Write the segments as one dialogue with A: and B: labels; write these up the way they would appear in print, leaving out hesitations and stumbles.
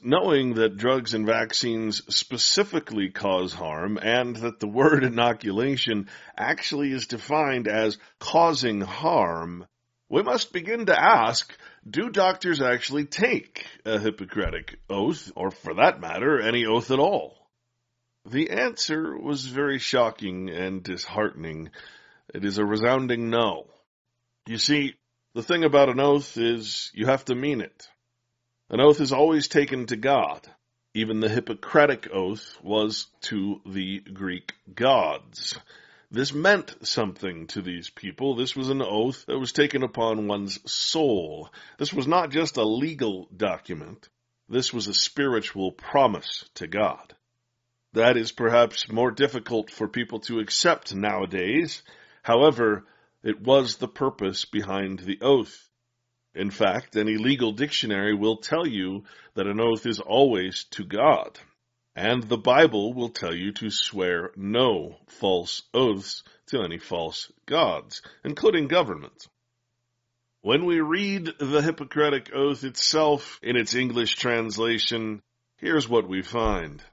A: Knowing that drugs and vaccines specifically cause harm and that the word inoculation actually is defined as causing harm, we must begin to ask, do doctors actually take a Hippocratic oath, or for that matter, any oath at all? The answer was very shocking and disheartening. It is a resounding no. You see, the thing about an oath is you have to mean it. An oath is always taken to God. Even the Hippocratic oath was to the Greek gods. This meant something to these people. This was an oath that was taken upon one's soul. This was not just a legal document. This was a spiritual promise to God. That is perhaps more difficult for people to accept nowadays. However, it was the purpose behind the oath. In fact, any legal dictionary will tell you that an oath is always to God, and the Bible will tell you to swear no false oaths to any false gods, including government. When we read the Hippocratic Oath itself in its English translation, here's what we find.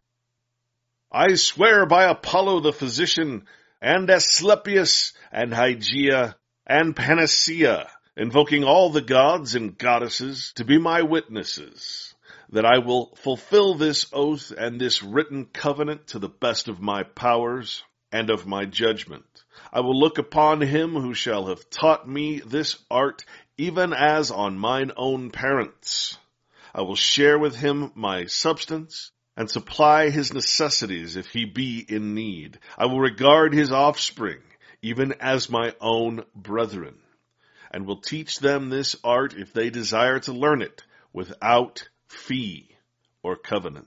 A: I swear by Apollo the physician, and Asclepius, and Hygeia, and Panacea, invoking all the gods and goddesses to be my witnesses, that I will fulfill this oath and this written covenant to the best of my powers and of my judgment. I will look upon him who shall have taught me this art, even as on mine own parents. I will share with him my substance, and supply his necessities if he be in need. I will regard his offspring, even as my own brethren, and will teach them this art if they desire to learn it, without fee or covenant.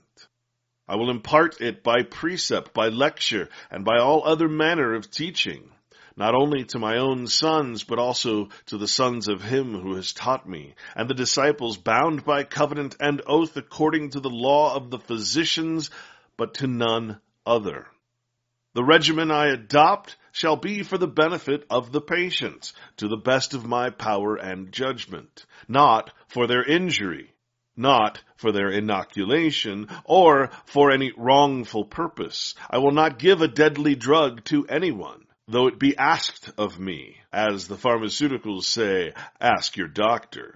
A: I will impart it by precept, by lecture, and by all other manner of teaching, not only to my own sons, but also to the sons of him who has taught me, and the disciples bound by covenant and oath according to the law of the physicians, but to none other. The regimen I adopt shall be for the benefit of the patients, to the best of my power and judgment, not for their injury, not for their inoculation, or for any wrongful purpose. I will not give a deadly drug to anyone, though it be asked of me, as the pharmaceuticals say, ask your doctor.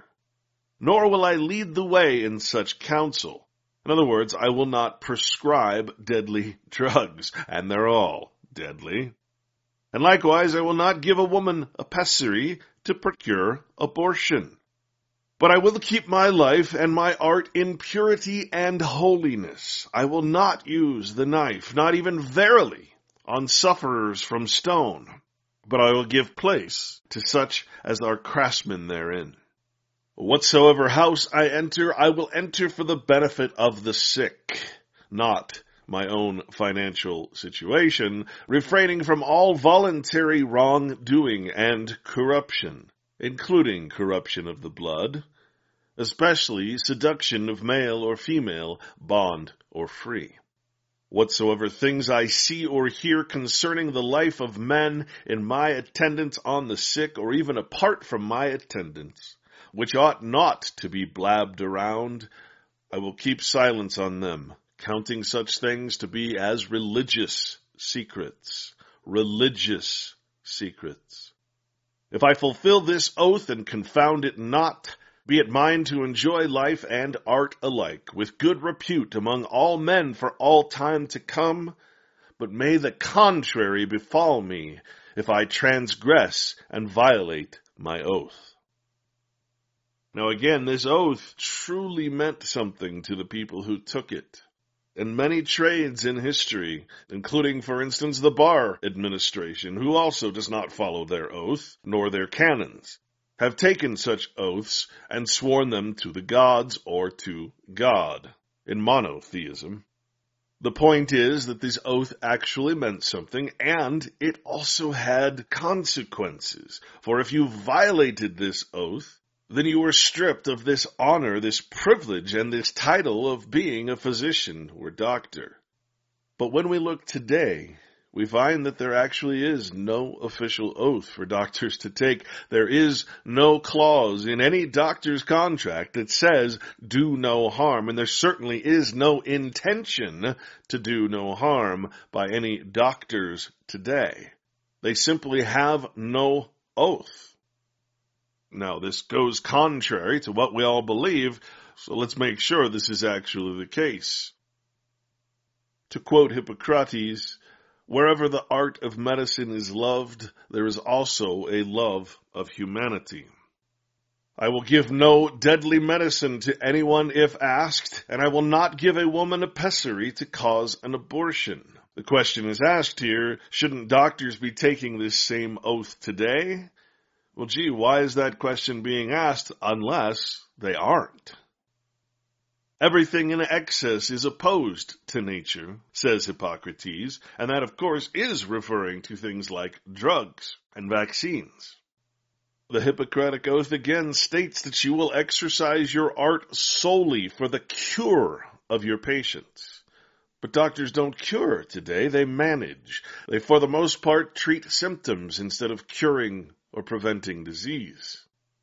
A: Nor will I lead the way in such counsel. In other words, I will not prescribe deadly drugs, and they're all deadly. And likewise, I will not give a woman a pessary to procure abortion. But I will keep my life and my art in purity and holiness. I will not use the knife, not even verily, on sufferers from stone, but I will give place to such as are craftsmen therein. Whatsoever house I will enter for the benefit of the sick, not my own financial situation, refraining from all voluntary wrongdoing and corruption, including corruption of the blood, especially seduction of male or female, bond or free. Whatsoever things I see or hear concerning the life of men in my attendance on the sick, or even apart from my attendance, which ought not to be blabbed around, I will keep silence on them, counting such things to be as religious secrets. Religious secrets. If I fulfill this oath and confound it not, be it mine to enjoy life and art alike, with good repute among all men for all time to come, but may the contrary befall me, if I transgress and violate my oath. Now again, this oath truly meant something to the people who took it. And many trades in history, including, for instance, the bar administration, who also does not follow their oath, nor their canons, have taken such oaths and sworn them to the gods or to God, in monotheism. The point is that this oath actually meant something, and it also had consequences. For if you violated this oath, then you were stripped of this honor, this privilege, and this title of being a physician or doctor. But when we look today, we find that there actually is no official oath for doctors to take. There is no clause in any doctor's contract that says do no harm, and there certainly is no intention to do no harm by any doctors today. They simply have no oath. Now, this goes contrary to what we all believe, so let's make sure this is actually the case. To quote Hippocrates, wherever the art of medicine is loved, there is also a love of humanity. I will give no deadly medicine to anyone if asked, and I will not give a woman a pessary to cause an abortion. The question is asked here, shouldn't doctors be taking this same oath today? Well, gee, why is that question being asked unless they aren't? Everything in excess is opposed to nature, says Hippocrates, and that, of course, is referring to things like drugs and vaccines. The Hippocratic Oath again states that you will exercise your art solely for the cure of your patients. But doctors don't cure today, they manage. They, for the most part, treat symptoms instead of curing or preventing disease.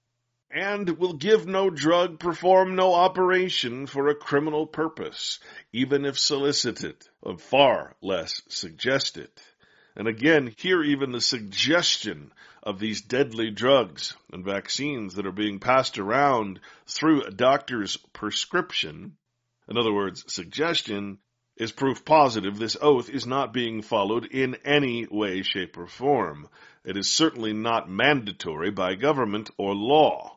A: And will give no drug, perform no operation for a criminal purpose, even if solicited, or far less suggested. And again, here even the suggestion of these deadly drugs and vaccines that are being passed around through a doctor's prescription, in other words, suggestion, is proof positive this oath is not being followed in any way, shape, or form. It is certainly not mandatory by government or law.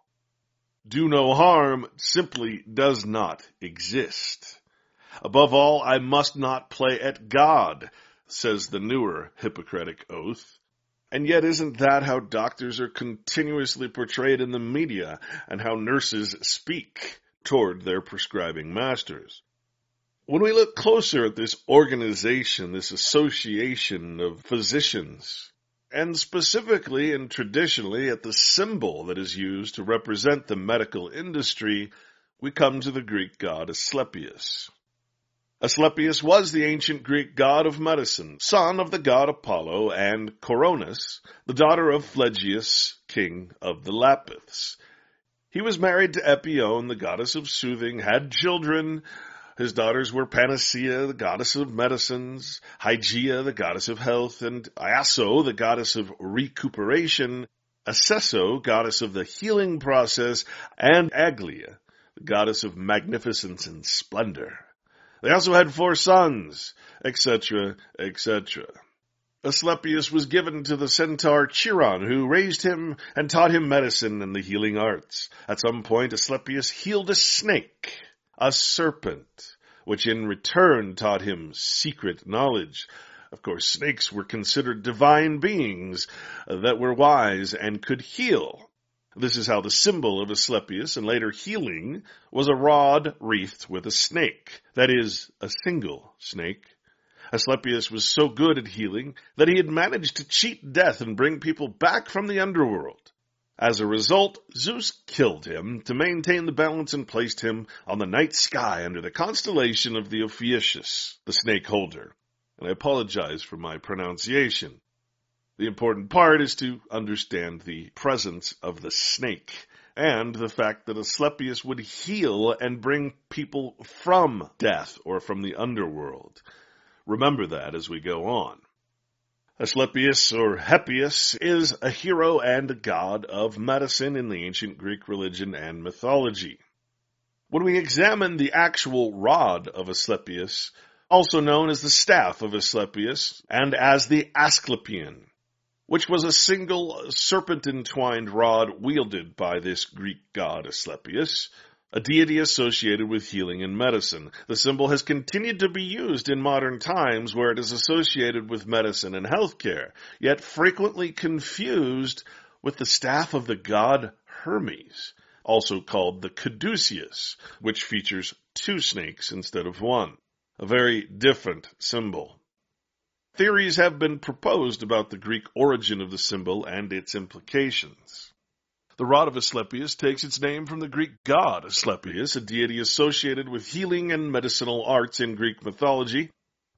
A: Do no harm simply does not exist. Above all, I must not play at God, says the newer Hippocratic Oath. And yet isn't that how doctors are continuously portrayed in the media and how nurses speak toward their prescribing masters? When we look closer at this organization, this association of physicians, and specifically and traditionally at the symbol that is used to represent the medical industry, we come to the Greek god Asclepius. Asclepius was the ancient Greek god of medicine, son of the god Apollo and Coronis, the daughter of Phlegyas, king of the Lapiths. He was married to Epione, the goddess of soothing, had children. His daughters were Panacea, the goddess of medicines, Hygeia, the goddess of health, and Iaso, the goddess of recuperation, Acesso, goddess of the healing process, and Aglaia, the goddess of magnificence and splendor. They also had 4 sons, etc., etc. Asclepius was given to the centaur Chiron, who raised him and taught him medicine and the healing arts. At some point, Asclepius healed a snake, a serpent, which in return taught him secret knowledge. Of course, snakes were considered divine beings that were wise and could heal. This is how the symbol of Asclepius and later healing was a rod wreathed with a snake, that is, a single snake. Asclepius was so good at healing that he had managed to cheat death and bring people back from the underworld. As a result, Zeus killed him to maintain the balance and placed him on the night sky under the constellation of the Ophiuchus, the snake holder. And I apologize for my pronunciation. The important part is to understand the presence of the snake and the fact that Asclepius would heal and bring people from death or from the underworld. Remember that as we go on. Asclepius, or Heppius, is a hero and a god of medicine in the ancient Greek religion and mythology. When we examine the actual rod of Asclepius, also known as the staff of Asclepius, and as the Asclepion, which was a single serpent-entwined rod wielded by this Greek god Asclepius, a deity associated with healing and medicine. The symbol has continued to be used in modern times where it is associated with medicine and healthcare, yet frequently confused with the staff of the god Hermes, also called the caduceus, which features 2 snakes instead of 1. A very different symbol. Theories have been proposed about the Greek origin of the symbol and its implications. The rod of Asclepius takes its name from the Greek god Asclepius, a deity associated with healing and medicinal arts in Greek mythology.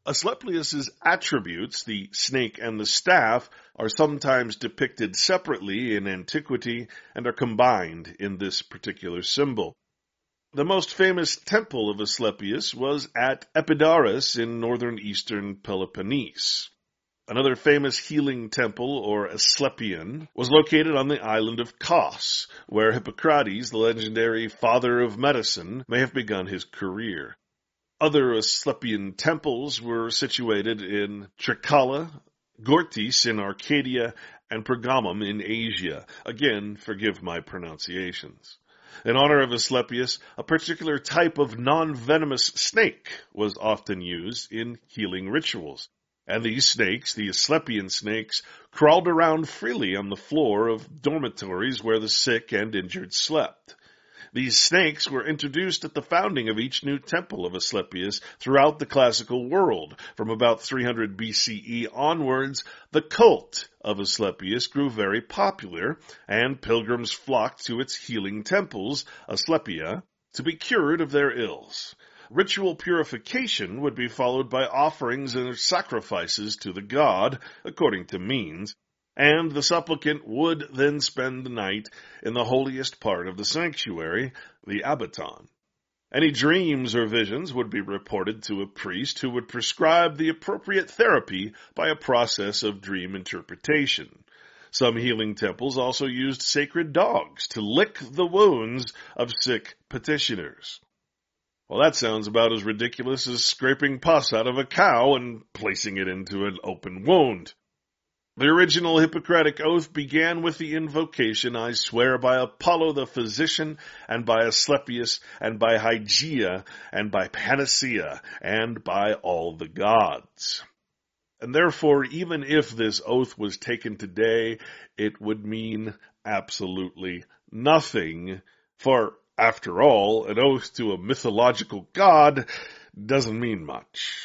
A: Asclepius's attributes, the snake and the staff, are sometimes depicted separately in antiquity and are combined in this particular symbol. The most famous temple of Asclepius was at Epidaurus in northern eastern Peloponnese. Another famous healing temple, or Asclepion, was located on the island of Kos, where Hippocrates, the legendary father of medicine, may have begun his career. Other Asclepian temples were situated in Trikala, Gortys in Arcadia, and Pergamum in Asia. Again, forgive my pronunciations. In honor of Asclepius, a particular type of non-venomous snake was often used in healing rituals. And these snakes, the Asclepian snakes, crawled around freely on the floor of dormitories where the sick and injured slept. These snakes were introduced at the founding of each new temple of Asclepius throughout the classical world. From about 300 BCE onwards, the cult of Asclepius grew very popular, and pilgrims flocked to its healing temples, Asclepia, to be cured of their ills. Ritual purification would be followed by offerings and sacrifices to the god, according to means, and the supplicant would then spend the night in the holiest part of the sanctuary, the abaton. Any dreams or visions would be reported to a priest who would prescribe the appropriate therapy by a process of dream interpretation. Some healing temples also used sacred dogs to lick the wounds of sick petitioners. Well, that sounds about as ridiculous as scraping pus out of a cow and placing it into an open wound. The original Hippocratic oath began with the invocation, "I swear by Apollo the physician, and by Asclepius, and by Hygeia, and by Panacea, and by all the gods." And therefore, even if this oath was taken today, it would mean absolutely nothing, for after all, an oath to a mythological god doesn't mean much.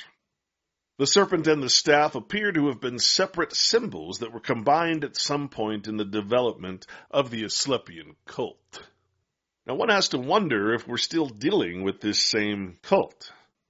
A: The serpent and the staff appear to have been separate symbols that were combined at some point in the development of the Asclepian cult. Now one has to wonder if we're still dealing with this same cult,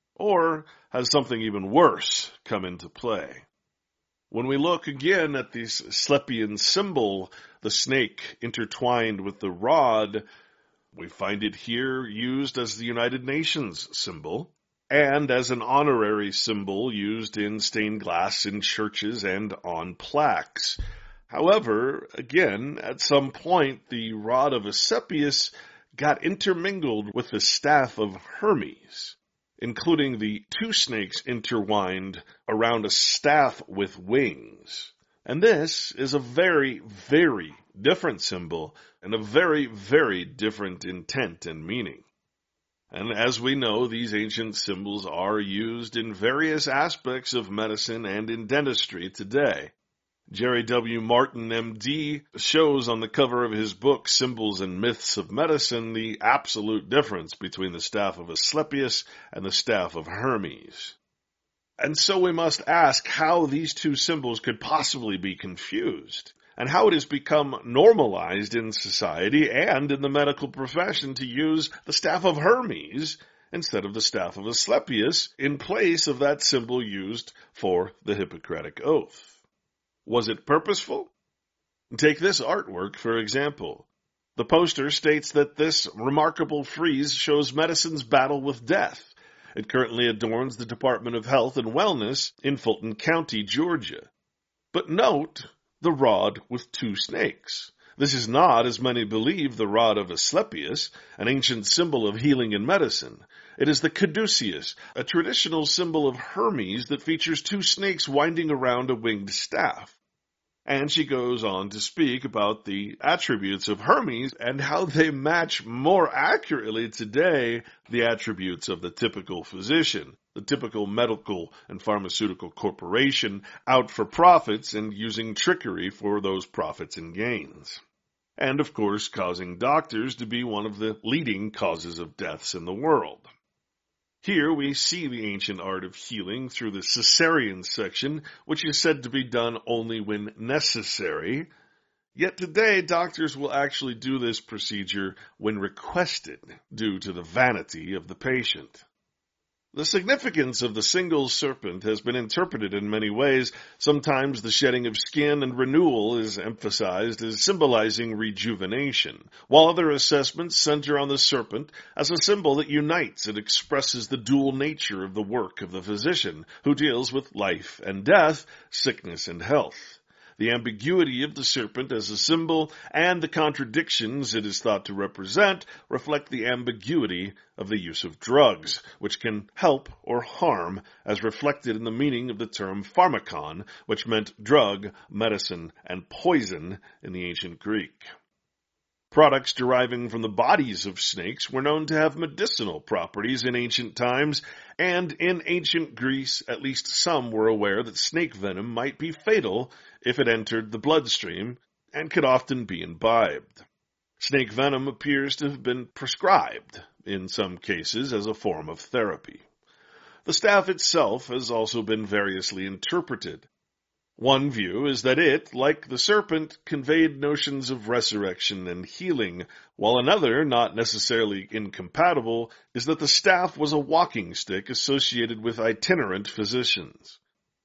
A: or has something even worse come into play? When we look again at this Asclepian symbol, the snake intertwined with the rod, we find it here used as the United Nations symbol, and as an honorary symbol used in stained glass in churches and on plaques. However, again, at some point, the rod of Asclepius got intermingled with the staff of Hermes, including the two snakes intertwined around a staff with wings. And this is a very, very different symbol and a very, very different intent and meaning. And as we know, these ancient symbols are used in various aspects of medicine and in dentistry today. Jerry W. Martin, M.D., shows on the cover of his book, Symbols and Myths of Medicine, the absolute difference between the staff of Asclepius and the staff of Hermes. And so we must ask how these two symbols could possibly be confused, and how it has become normalized in society and in the medical profession to use the staff of Hermes instead of the staff of Asclepius in place of that symbol used for the Hippocratic Oath. Was it purposeful? Take this artwork, for example. The poster states that this remarkable frieze shows medicine's battle with death. It currently adorns the Department of Health and Wellness in Fulton County, Georgia. But note the rod with two snakes. This is not, as many believe, the rod of Asclepius, an ancient symbol of healing and medicine. It is the caduceus, a traditional symbol of Hermes that features two snakes winding around a winged staff. And she goes on to speak about the attributes of Hermes and how they match more accurately today the attributes of the typical physician, the typical medical and pharmaceutical corporation out for profits and using trickery for those profits and gains. And, of course, causing doctors to be one of the leading causes of deaths in the world. Here we see the ancient art of healing through the cesarean section, which is said to be done only when necessary. Yet today, doctors will actually do this procedure when requested, due to the vanity of the patient. The significance of the single serpent has been interpreted in many ways. Sometimes the shedding of skin and renewal is emphasized as symbolizing rejuvenation, while other assessments center on the serpent as a symbol that unites and expresses the dual nature of the work of the physician, who deals with life and death, sickness and health. The ambiguity of the serpent as a symbol and the contradictions it is thought to represent reflect the ambiguity of the use of drugs, which can help or harm, as reflected in the meaning of the term pharmakon, which meant drug, medicine, and poison in the ancient Greek. Products deriving from the bodies of snakes were known to have medicinal properties in ancient times, and in ancient Greece, at least some were aware that snake venom might be fatal if it entered the bloodstream and could often be imbibed. Snake venom appears to have been prescribed, in some cases, as a form of therapy. The staff itself has also been variously interpreted. One view is that it, like the serpent, conveyed notions of resurrection and healing, while another, not necessarily incompatible, is that the staff was a walking stick associated with itinerant physicians.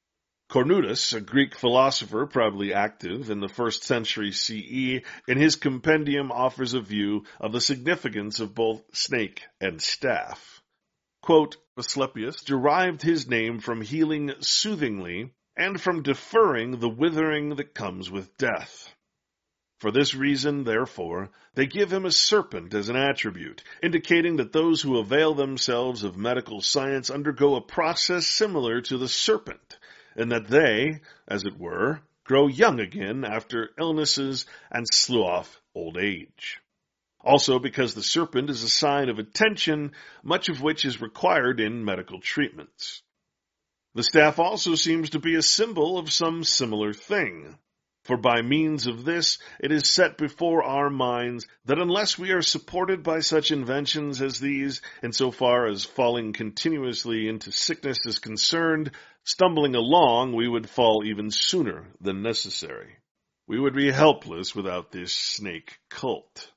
A: Cornutus, a Greek philosopher probably active in the 1st century CE, in his compendium offers a view of the significance of both snake and staff. Quote, Asclepius derived his name from healing soothingly and from deferring the withering that comes with death. For this reason, therefore, they give him a serpent as an attribute, indicating that those who avail themselves of medical science undergo a process similar to the serpent, and that they, as it were, grow young again after illnesses and slough old age. Also because the serpent is a sign of attention, much of which is required in medical treatments. The staff also seems to be a symbol of some similar thing, for by means of this it is set before our minds that unless we are supported by such inventions as these, insofar as falling continuously into sickness is concerned, stumbling along we would fall even sooner than necessary. We would be helpless without this snake cult.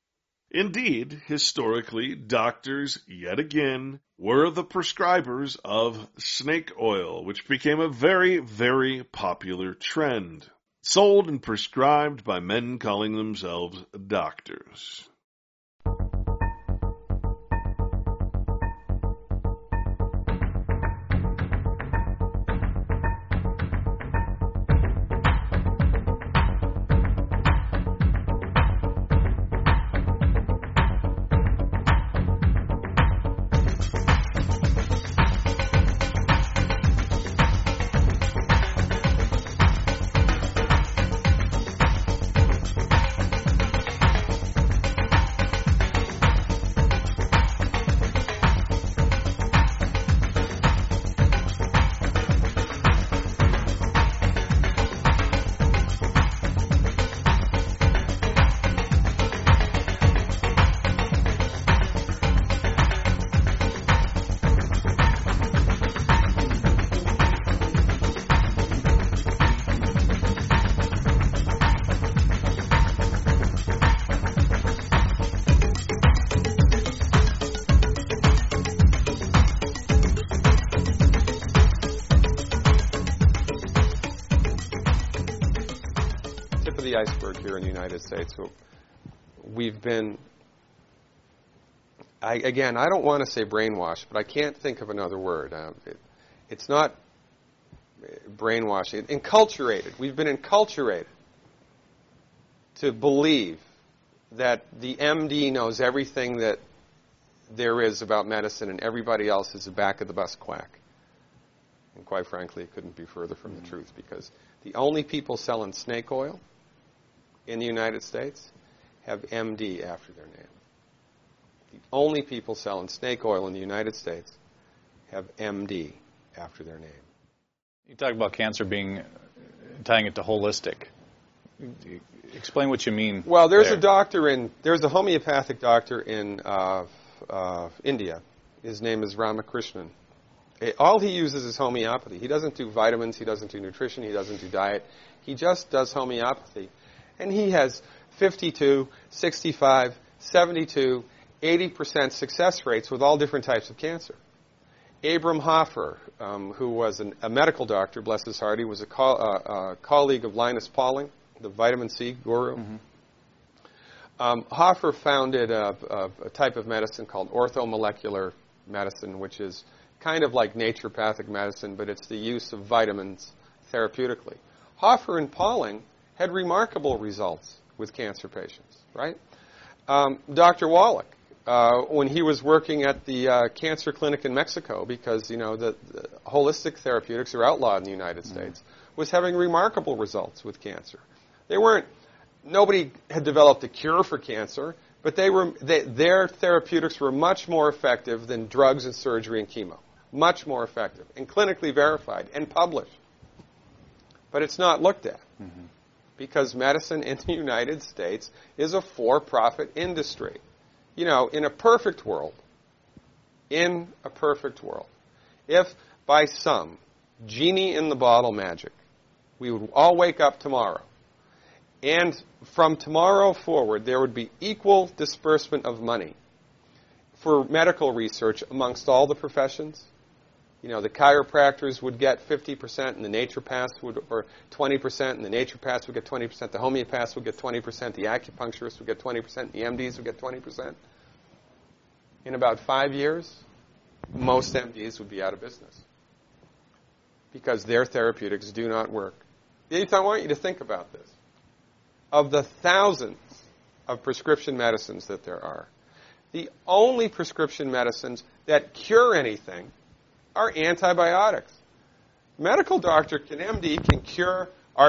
A: Indeed, historically, doctors, yet again, were the prescribers of snake oil, which became a very, very popular trend, sold and prescribed by men calling themselves doctors.
B: The iceberg here in the United States. So we've been, I don't want to say brainwashed, but I can't think of another word. It's not brainwashing. Enculturated. We've been enculturated to believe that the MD knows everything that there is about medicine and everybody else is a back-of-the-bus quack. And quite frankly, it couldn't be further from the truth, because the only people selling snake oil in the United States have MD after their name. The only people selling snake oil in the United States have MD after their name.
C: You talk about cancer tying it to holistic. Explain what you mean.
B: Well, there's a homeopathic doctor in India. His name is Ramakrishnan. All he uses is homeopathy. He doesn't do vitamins, he doesn't do nutrition, he doesn't do diet. He just does homeopathy. And he has 52, 65, 72, 80% success rates with all different types of cancer. Abram Hoffer, who was a medical doctor, bless his heart, he was a colleague of Linus Pauling, the vitamin C guru. Hoffer founded a type of medicine called orthomolecular medicine, which is kind of like naturopathic medicine, but it's the use of vitamins therapeutically. Hoffer and Pauling had remarkable results with cancer patients, right? Dr. Wallach, when he was working at the cancer clinic in Mexico, because, the holistic therapeutics are outlawed in the United States, was having remarkable results with cancer. Nobody had developed a cure for cancer, but their therapeutics were much more effective than drugs and surgery and chemo. Much more effective, and clinically verified, and published. But it's not looked at. Because medicine in the United States is a for-profit industry. In a perfect world, if by some genie in the bottle magic, we would all wake up tomorrow, and from tomorrow forward, there would be equal disbursement of money for medical research amongst all the professions. The chiropractors would get 50%, and the naturopaths or 20%, and the naturopaths would get 20%, the homeopaths would get 20%, the acupuncturists would get 20%, the MDs would get 20%. In about 5 years, most MDs would be out of business because their therapeutics do not work. I want you to think about this. Of the thousands of prescription medicines that there are, the only prescription medicines that cure anything are antibiotics. Medical doctor, MD, can cure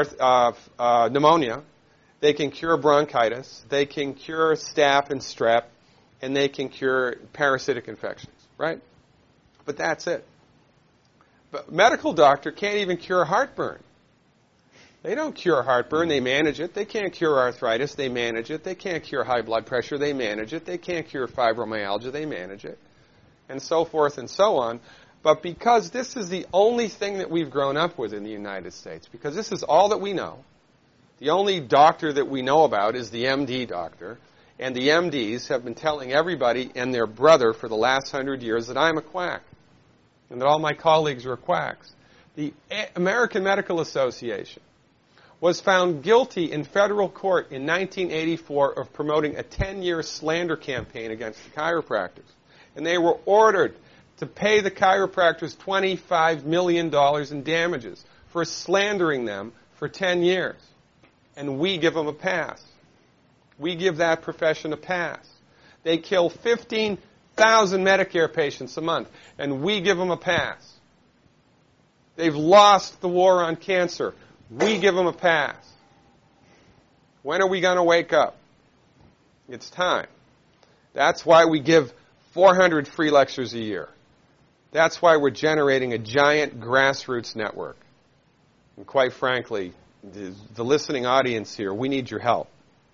B: pneumonia, they can cure bronchitis, they can cure staph and strep, and they can cure parasitic infections, right? But that's it. But medical doctor can't even cure heartburn. They don't cure heartburn, they manage it. They can't cure arthritis, they manage it. They can't cure high blood pressure, they manage it. They can't cure fibromyalgia, they manage it. And so forth and so on. But because this is the only thing that we've grown up with in the United States, because this is all that we know, the only doctor that we know about is the MD doctor, and the MDs have been telling everybody and their brother for the last 100 years that I'm a quack, and that all my colleagues are quacks. The American Medical Association was found guilty in federal court in 1984 of promoting a 10-year slander campaign against the chiropractors. And they were ordered to pay the chiropractors $25 million in damages for slandering them for 10 years. And we give them a pass. We give that profession a pass. They kill 15,000 Medicare patients a month, and we give them a pass. They've lost the war on cancer. We give them a pass. When are we going to wake up? It's time. That's why we give 400 free lectures a year. That's why we're generating a giant grassroots network. And quite frankly, the listening audience here, we need your help.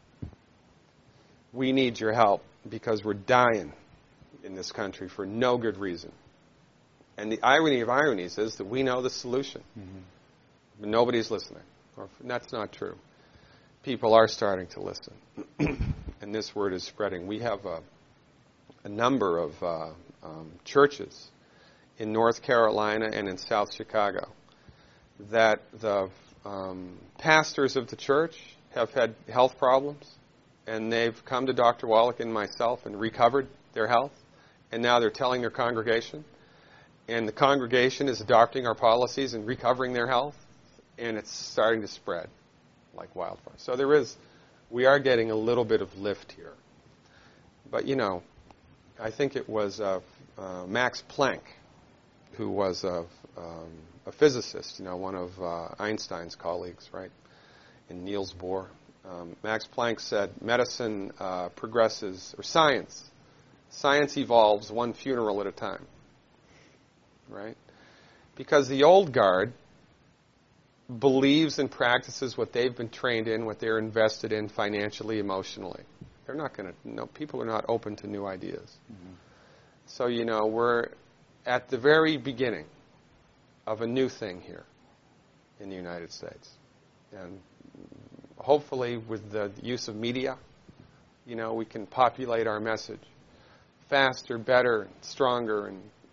B: We need your help because we're dying in this country for no good reason. And the irony of ironies is that we know the solution. But nobody's listening. That's not true. People are starting to listen. And this word is spreading. We have a number of churches in North Carolina and in South Chicago that the pastors of the church have had health problems, and they've come to Dr. Wallach and myself and recovered their health, and now they're telling their congregation, and the congregation is adopting our policies and recovering their health, and it's starting to spread like wildfire. So we are getting a little bit of lift here. But, I think it was Max Planck, who was a physicist, one of Einstein's colleagues, right, and Niels Bohr. Max Planck said medicine progresses, or science evolves one funeral at a time, right? Because the old guard believes and practices what they've been trained in, what they're invested in financially, emotionally. They're not going to, people are not open to new ideas. So, we're at the very beginning of a new thing here in the United States. And hopefully with the use of media, we can populate our message faster, better, stronger, and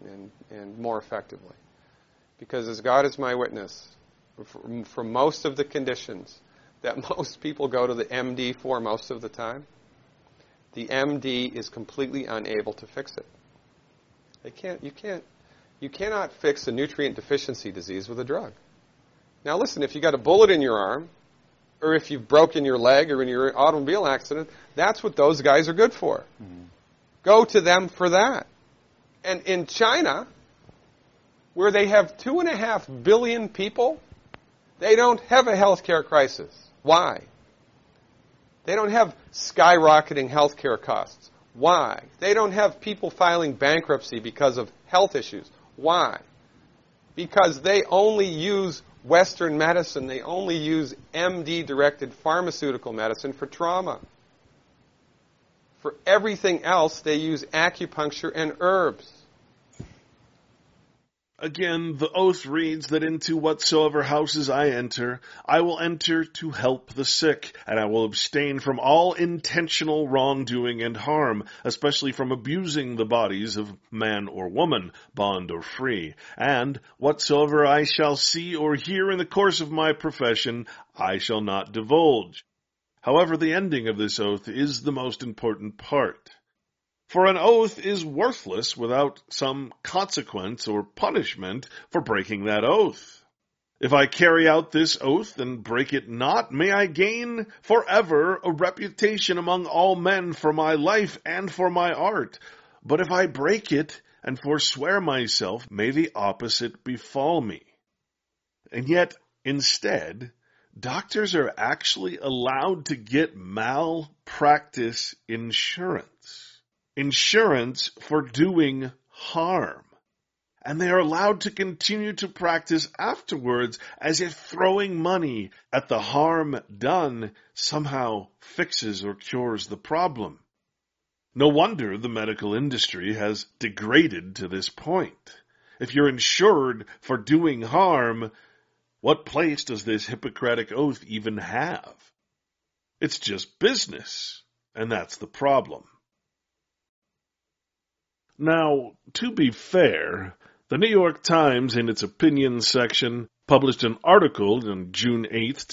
B: and more effectively. Because as God is my witness, for most of the conditions that most people go to the MD for most of the time, the MD is completely unable to fix it. You cannot fix a nutrient deficiency disease with a drug. Now listen, if you got a bullet in your arm, or if you've broken your leg or in your automobile accident, that's what those guys are good for. Mm-hmm. Go to them for that. And in China, where they have 2.5 billion people, they don't have a healthcare crisis. Why? They don't have skyrocketing healthcare costs. Why? They don't have people filing bankruptcy because of health issues. Why? Because they only use Western medicine. They only use MD-directed pharmaceutical medicine for trauma. For everything else, they use acupuncture and herbs.
A: Again, the oath reads that into whatsoever houses I enter, I will enter to help the sick, and I will abstain from all intentional wrongdoing and harm, especially from abusing the bodies of man or woman, bond or free. And whatsoever I shall see or hear in the course of my profession, I shall not divulge. However, the ending of this oath is the most important part. For an oath is worthless without some consequence or punishment for breaking that oath. If I carry out this oath and break it not, may I gain forever a reputation among all men for my life and for my art. But if I break it and forswear myself, may the opposite befall me. And yet, instead, doctors are actually allowed to get malpractice insurance. Insurance for doing harm. And they are allowed to continue to practice afterwards as if throwing money at the harm done somehow fixes or cures the problem. No wonder the medical industry has degraded to this point. If you're insured for doing harm, what place does this Hippocratic oath even have? It's just business, and that's the problem. Now, to be fair, the New York Times, in its opinions section, published an article on June 8,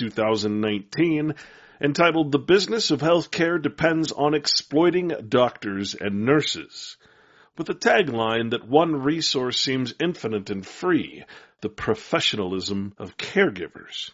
A: 2019, entitled "The Business of Healthcare Depends on Exploiting Doctors and Nurses," with a tagline that one resource seems infinite and free: the professionalism of caregivers.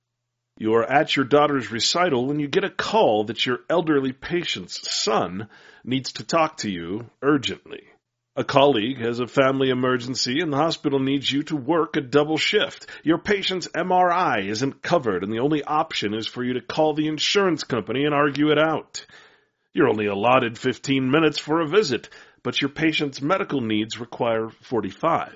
A: You are at your daughter's recital and you get a call that your elderly patient's son needs to talk to you urgently. A colleague has a family emergency and the hospital needs you to work a double shift. Your patient's MRI isn't covered and the only option is for you to call the insurance company and argue it out. You're only allotted 15 minutes for a visit, but your patient's medical needs require 45.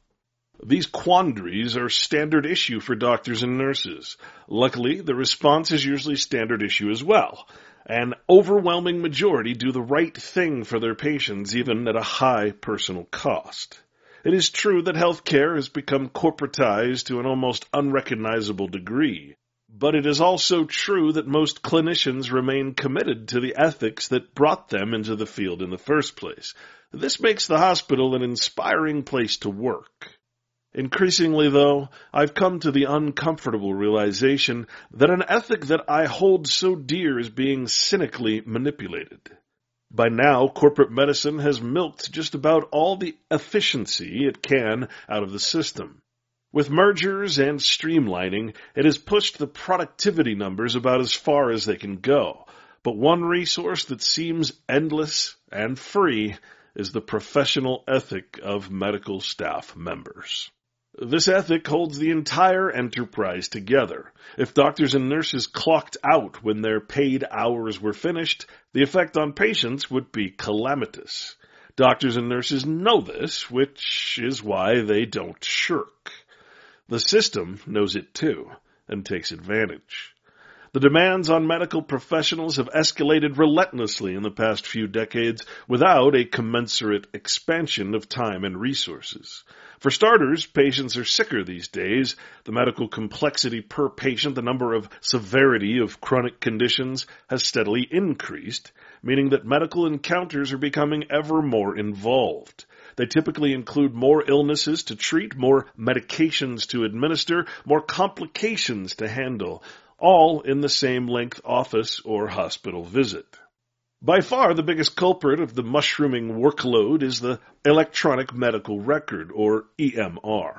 A: These quandaries are standard issue for doctors and nurses. Luckily, the response is usually standard issue as well. An overwhelming majority do the right thing for their patients, even at a high personal cost. It is true that healthcare has become corporatized to an almost unrecognizable degree, but it is also true that most clinicians remain committed to the ethics that brought them into the field in the first place. This makes the hospital an inspiring place to work. Increasingly, though, I've come to the uncomfortable realization that an ethic that I hold so dear is being cynically manipulated. By now, corporate medicine has milked just about all the efficiency it can out of the system. With mergers and streamlining, it has pushed the productivity numbers about as far as they can go. But one resource that seems endless and free is the professional ethic of medical staff members. This ethic holds the entire enterprise together. If doctors and nurses clocked out when their paid hours were finished, the effect on patients would be calamitous. Doctors and nurses know this, which is why they don't shirk. The system knows it too, and takes advantage. The demands on medical professionals have escalated relentlessly in the past few decades without a commensurate expansion of time and resources. For starters, patients are sicker these days. The medical complexity per patient, the number of severity of chronic conditions, has steadily increased, meaning that medical encounters are becoming ever more involved. They typically include more illnesses to treat, more medications to administer, more complications to handle, all in the same length office or hospital visit. By far, the biggest culprit of the mushrooming workload is the electronic medical record, or EMR.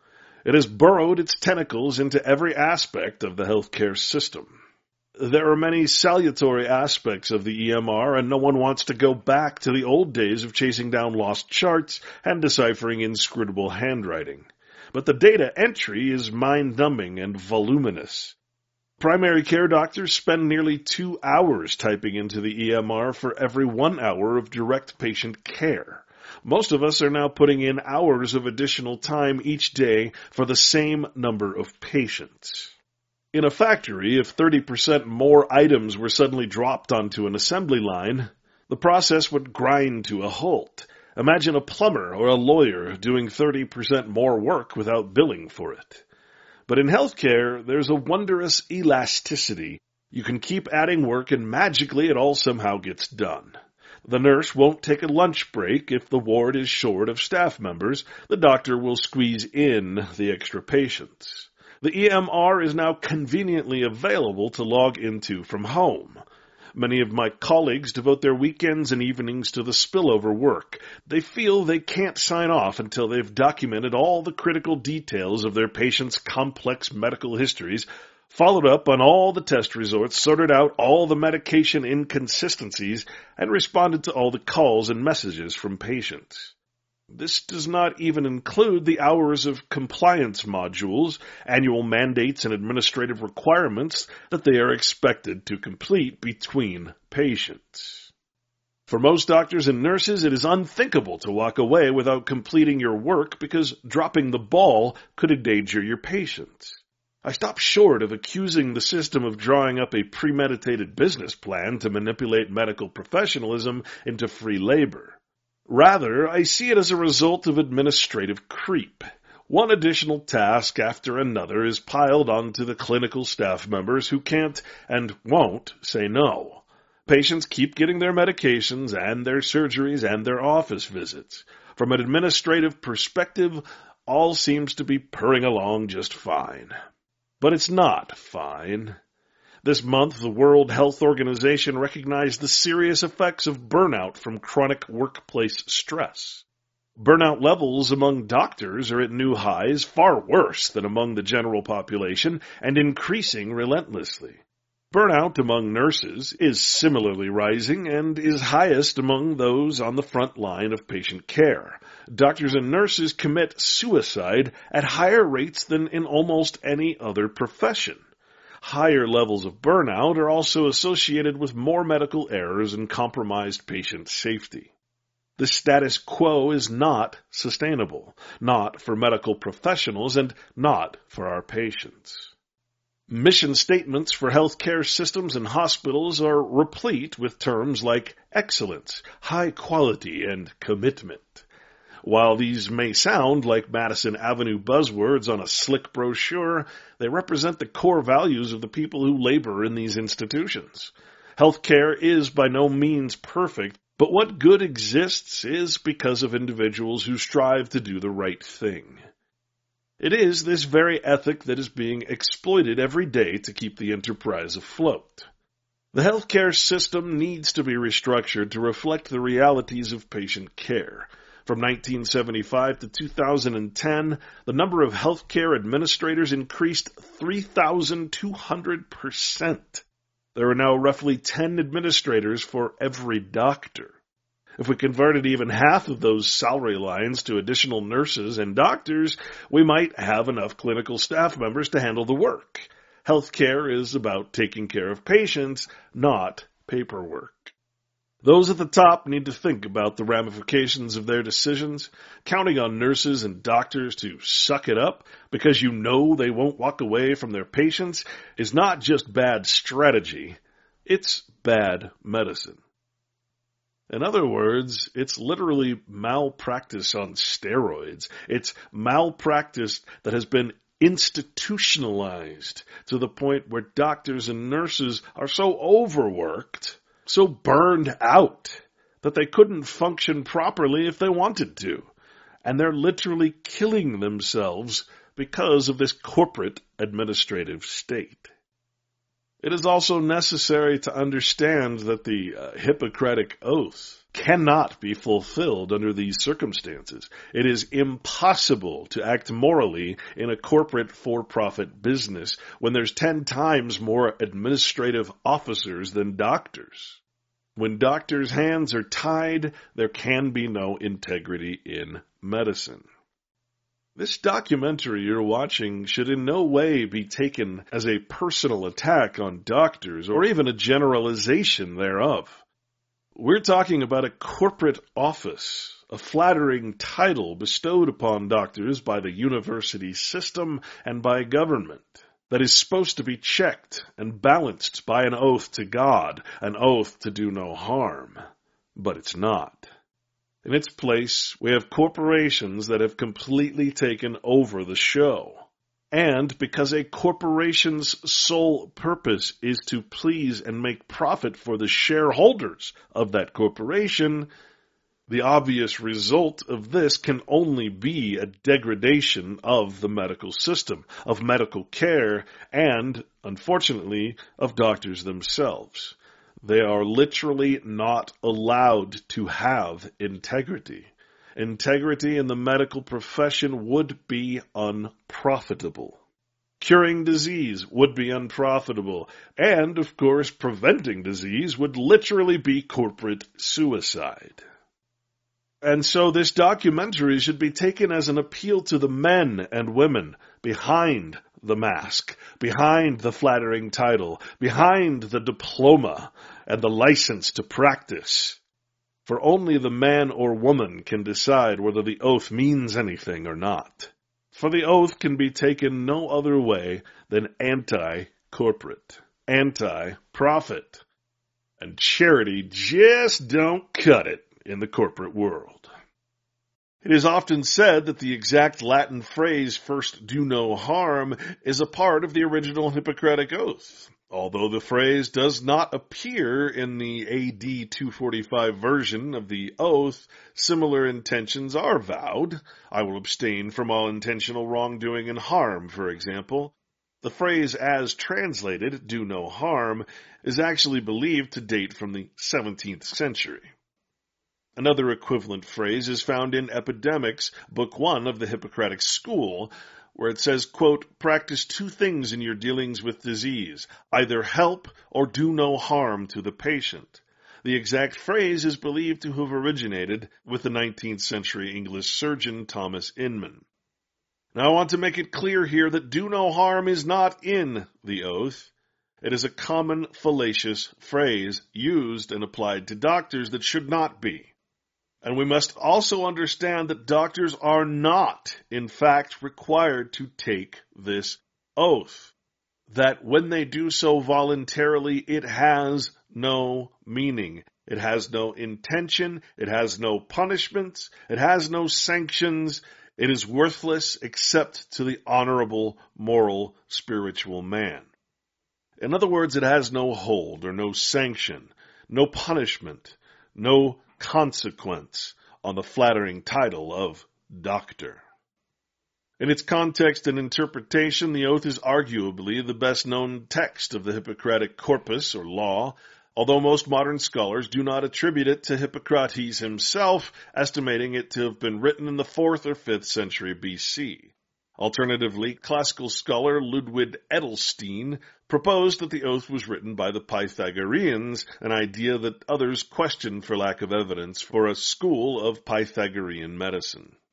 A: It has burrowed its tentacles into every aspect of the healthcare system. There are many salutary aspects of the EMR, and no one wants to go back to the old days of chasing down lost charts and deciphering inscrutable handwriting. But the data entry is mind-numbing and voluminous. Primary care doctors spend nearly 2 hours typing into the EMR for every 1 hour of direct patient care. Most of us are now putting in hours of additional time each day for the same number of patients. In a factory, if 30% more items were suddenly dropped onto an assembly line, the process would grind to a halt. Imagine a plumber or a lawyer doing 30% more work without billing for it. But in healthcare, there's a wondrous elasticity. You can keep adding work and magically it all somehow gets done. The nurse won't take a lunch break if the ward is short of staff members. The doctor will squeeze in the extra patients. The EMR is now conveniently available to log into from home. Many of my colleagues devote their weekends and evenings to the spillover work. They feel they can't sign off until they've documented all the critical details of their patients' complex medical histories, followed up on all the test results, sorted out all the medication inconsistencies, and responded to all the calls and messages from patients. This does not even include the hours of compliance modules, annual mandates, and administrative requirements that they are expected to complete between patients. For most doctors and nurses, it is unthinkable to walk away without completing your work because dropping the ball could endanger your patients. I stop short of accusing the system of drawing up a premeditated business plan to manipulate medical professionalism into free labor. Rather, I see it as a result of administrative creep. One additional task after another is piled onto the clinical staff members who can't and won't say no. Patients keep getting their medications and their surgeries and their office visits. From an administrative perspective, all seems to be purring along just fine. But it's not fine. This month, the World Health Organization recognized the serious effects of burnout from chronic workplace stress. Burnout levels among doctors are at new highs, far worse than among the general population, and increasing relentlessly. Burnout among nurses is similarly rising and is highest among those on the front line of patient care. Doctors and nurses commit suicide at higher rates than in almost any other profession. Higher levels of burnout are also associated with more medical errors and compromised patient safety. The status quo is not sustainable, not for medical professionals and not for our patients. Mission statements for healthcare systems and hospitals are replete with terms like excellence, high quality, and commitment. While these may sound like Madison Avenue buzzwords on a slick brochure, they represent the core values of the people who labor in these institutions. Healthcare is by no means perfect, but what good exists is because of individuals who strive to do the right thing. It is this very ethic that is being exploited every day to keep the enterprise afloat. The healthcare system needs to be restructured to reflect the realities of patient care. From 1975 to 2010, the number of healthcare administrators increased 3,200%. There are now roughly 10 administrators for every doctor. If we converted even half of those salary lines to additional nurses and doctors, we might have enough clinical staff members to handle the work. Healthcare is about taking care of patients, not paperwork. Those at the top need to think about the ramifications of their decisions. Counting on nurses and doctors to suck it up because you know they won't walk away from their patients is not just bad strategy, it's bad medicine. In other words, it's literally malpractice on steroids. It's malpractice that has been institutionalized to the point where doctors and nurses are so overworked, so burned out, that they couldn't function properly if they wanted to. And they're literally killing themselves because of this corporate administrative state. It is also necessary to understand that the Hippocratic Oath cannot be fulfilled under these circumstances. It is impossible to act morally in a corporate for-profit business when there's 10 times more administrative officers than doctors. When doctors' hands are tied, there can be no integrity in medicine. This documentary you're watching should in no way be taken as a personal attack on doctors or even a generalization thereof. We're talking about a corporate office, a flattering title bestowed upon doctors by the university system and by government that is supposed to be checked and balanced by an oath to God, an oath to do no harm. But it's not. In its place, we have corporations that have completely taken over the show. And because a corporation's sole purpose is to please and make profit for the shareholders of that corporation, the obvious result of this can only be a degradation of the medical system, of medical care, and, unfortunately, of doctors themselves. They are literally not allowed to have integrity. Integrity in the medical profession would be unprofitable. Curing disease would be unprofitable. And, of course, preventing disease would literally be corporate suicide. And so this documentary should be taken as an appeal to the men and women behind the mask, behind the flattering title, behind the diploma and the license to practice. For only the man or woman can decide whether the oath means anything or not. For the oath can be taken no other way than anti-corporate, anti-profit. And charity just don't cut it in the corporate world. It is often said that the exact Latin phrase, first do no harm, is a part of the original Hippocratic Oath. Although the phrase does not appear in the AD 245 version of the oath, similar intentions are vowed. I will abstain from all intentional wrongdoing and harm, for example. The phrase as translated, do no harm, is actually believed to date from the 17th century. Another equivalent phrase is found in Epidemics, Book 1 of the Hippocratic School, where it says, quote, practice 2 things in your dealings with disease, either help or do no harm to the patient. The exact phrase is believed to have originated with the 19th century English surgeon Thomas Inman. Now I want to make it clear here that do no harm is not in the oath. It is a common fallacious phrase used and applied to doctors that should not be. And we must also understand that doctors are not, in fact, required to take this oath. That when they do so voluntarily, it has no meaning. It has no intention. It has no punishments. It has no sanctions. It is worthless except to the honorable, moral, spiritual man. In other words, it has no hold or no sanction, no punishment, no consequence on the flattering title of doctor. In its context and interpretation, the oath is arguably the best-known text of the Hippocratic corpus or law, although most modern scholars do not attribute it to Hippocrates himself, estimating it to have been written in the 4th or 5th century BC. Alternatively, classical scholar Ludwig Edelstein proposed that the oath was written by the Pythagoreans, an idea that others questioned for lack of evidence for a school of Pythagorean medicine.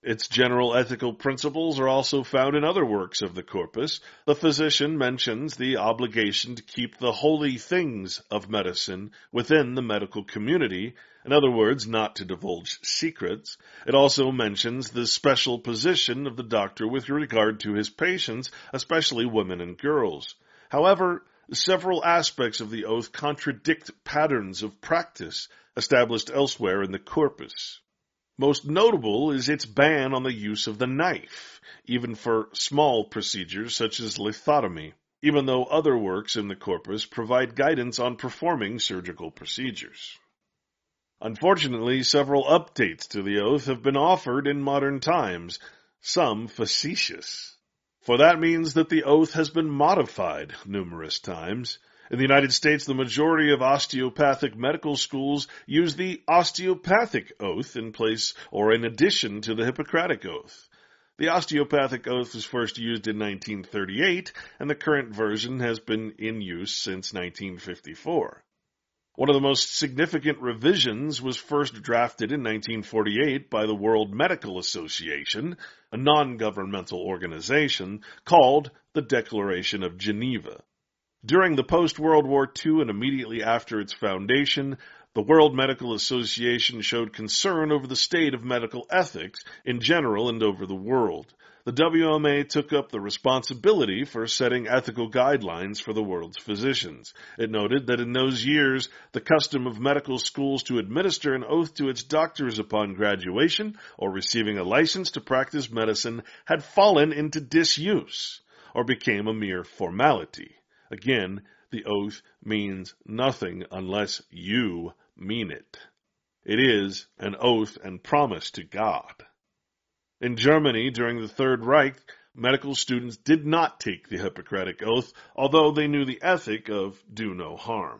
A: Its general ethical principles are also found in other works of the corpus. The physician mentions the obligation to keep the holy things of medicine within the medical community, in other words, not to divulge secrets. It also mentions the special position of the doctor with regard to his patients, especially women and girls. However, several aspects of the oath contradict patterns of practice established elsewhere in the corpus. Most notable is its ban on the use of the knife, even for small procedures such as lithotomy, even though other works in the corpus provide guidance on performing surgical procedures. Unfortunately, several updates to the oath have been offered in modern times, some facetious. For that means that the oath has been modified numerous times. In the United States, the majority of osteopathic medical schools use the osteopathic oath in place or in addition to the Hippocratic oath. The osteopathic oath was first used in 1938, and the current version has been in use since 1954. One of the most significant revisions was first drafted in 1948 by the World Medical Association, a non-governmental organization, called the Declaration of Geneva. During the post-World War II and immediately after its foundation, the World Medical Association showed concern over the state of medical ethics in general and over the world. The WMA took up the responsibility for setting ethical guidelines for the world's physicians. It noted that in those years, the custom of medical schools to administer an oath to its doctors upon graduation or receiving a license to practice medicine had fallen into disuse or became a mere formality. Again, the oath means nothing unless you mean it. It is an oath and promise to God. In Germany, during the Third Reich, medical students did not take the Hippocratic Oath, although they knew the ethic of do no harm.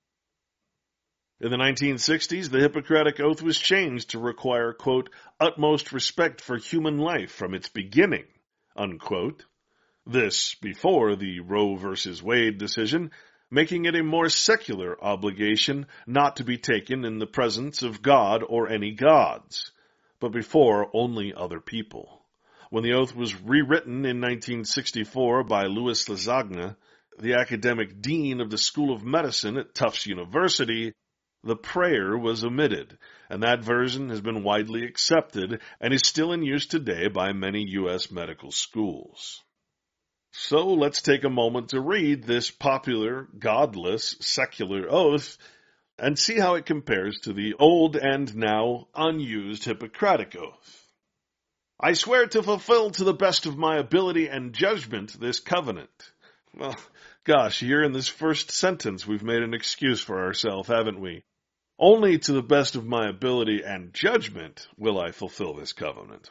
A: In the 1960s, the Hippocratic Oath was changed to require, quote, utmost respect for human life from its beginning, unquote. This before the Roe v. Wade decision, making it a more secular obligation not to be taken in the presence of God or any gods, but before only other people. When the oath was rewritten in 1964 by Louis Lassagne, the academic dean of the School of Medicine at Tufts University, the prayer was omitted, and that version has been widely accepted and is still in use today by many U.S. medical schools. So let's take a moment to read this popular, godless, secular oath and see how it compares to the old and now unused Hippocratic Oath. I swear to fulfill to the best of my ability and judgment this covenant. Well, gosh, here in this first sentence we've made an excuse for ourselves, haven't we? Only to the best of my ability and judgment will I fulfill this covenant.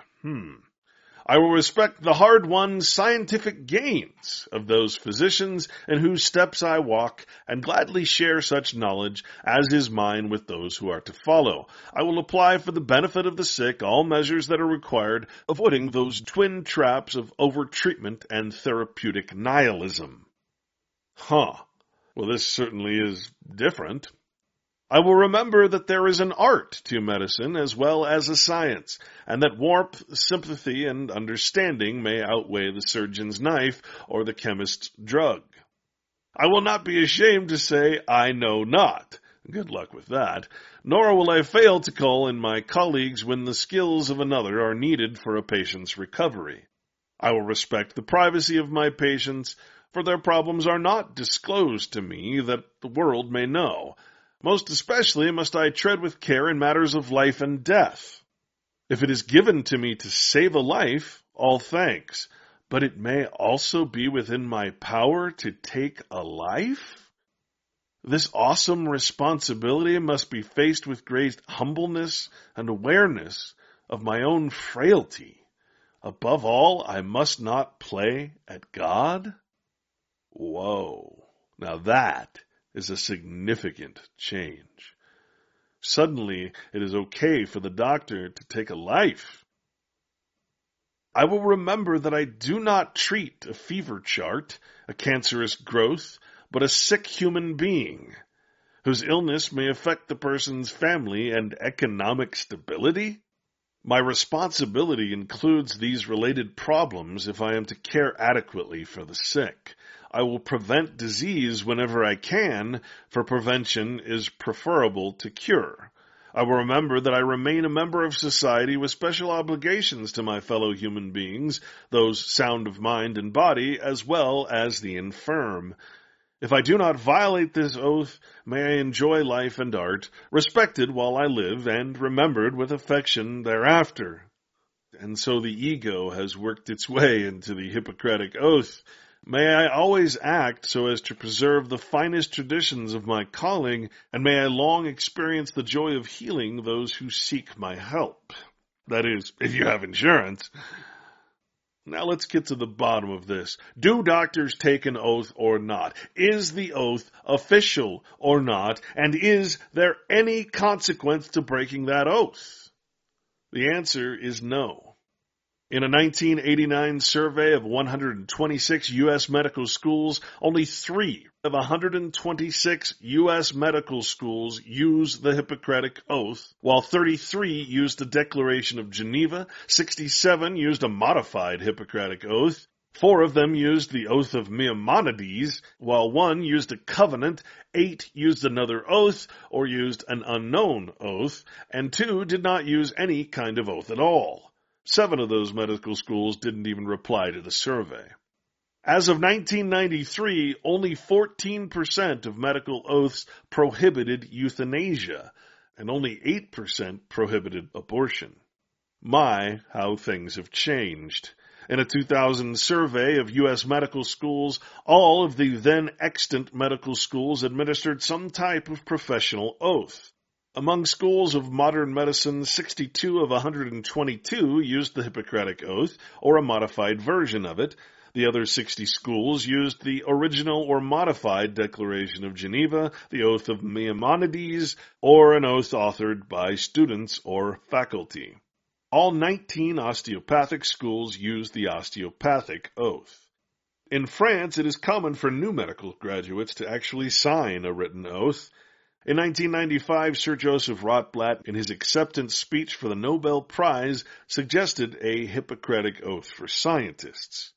A: I will respect the hard-won scientific gains of those physicians in whose steps I walk, and gladly share such knowledge as is mine with those who are to follow. I will apply for the benefit of the sick all measures that are required, avoiding those twin traps of over-treatment and therapeutic nihilism. Well, this certainly is different. I will remember that there is an art to medicine as well as a science, and that warmth, sympathy, and understanding may outweigh the surgeon's knife or the chemist's drug. I will not be ashamed to say, I know not. Good luck with that. Nor will I fail to call in my colleagues when the skills of another are needed for a patient's recovery. I will respect the privacy of my patients, for their problems are not disclosed to me that the world may know. Most especially must I tread with care in matters of life and death. If it is given to me to save a life, all thanks, but it may also be within my power to take a life? This awesome responsibility must be faced with great humbleness and awareness of my own frailty. Above all, I must not play at God? Whoa. Now that is a significant change. Suddenly, it is okay for the doctor to take a life. I will remember that I do not treat a fever chart, a cancerous growth, but a sick human being, whose illness may affect the person's family and economic stability. My responsibility includes these related problems if I am to care adequately for the sick. I will prevent disease whenever I can, for prevention is preferable to cure. I will remember that I remain a member of society with special obligations to my fellow human beings, those sound of mind and body, as well as the infirm. If I do not violate this oath, may I enjoy life and art, respected while I live, and remembered with affection thereafter. And so the ego has worked its way into the Hippocratic Oath. May I always act so as to preserve the finest traditions of my calling, and may I long experience the joy of healing those who seek my help. That is, if you have insurance. Now let's get to the bottom of this. Do doctors take an oath or not? Is the oath official or not? And is there any consequence to breaking that oath? The answer is no. In a 1989 survey of 126 U.S. medical schools, only 3 of 126 U.S. medical schools use the Hippocratic Oath, while 33 used the Declaration of Geneva, 67 used a modified Hippocratic Oath, 4 of them used the Oath of Maimonides, while 1 used a covenant, 8 used another oath or used an unknown oath, and 2 did not use any kind of oath at all. 7 of those medical schools didn't even reply to the survey. As of 1993, only 14% of medical oaths prohibited euthanasia, and only 8% prohibited abortion. My, how things have changed. In a 2000 survey of U.S. medical schools, all of the then extant medical schools administered some type of professional oath. Among schools of modern medicine, 62 of 122 used the Hippocratic Oath, or a modified version of it. The other 60 schools used the original or modified Declaration of Geneva, the Oath of Maimonides, or an oath authored by students or faculty. All 19 osteopathic schools used the osteopathic oath. In France, it is common for new medical graduates to actually sign a written oath. In 1995, Sir Joseph Rotblat, in his acceptance speech for the Nobel Prize, suggested a Hippocratic Oath for scientists.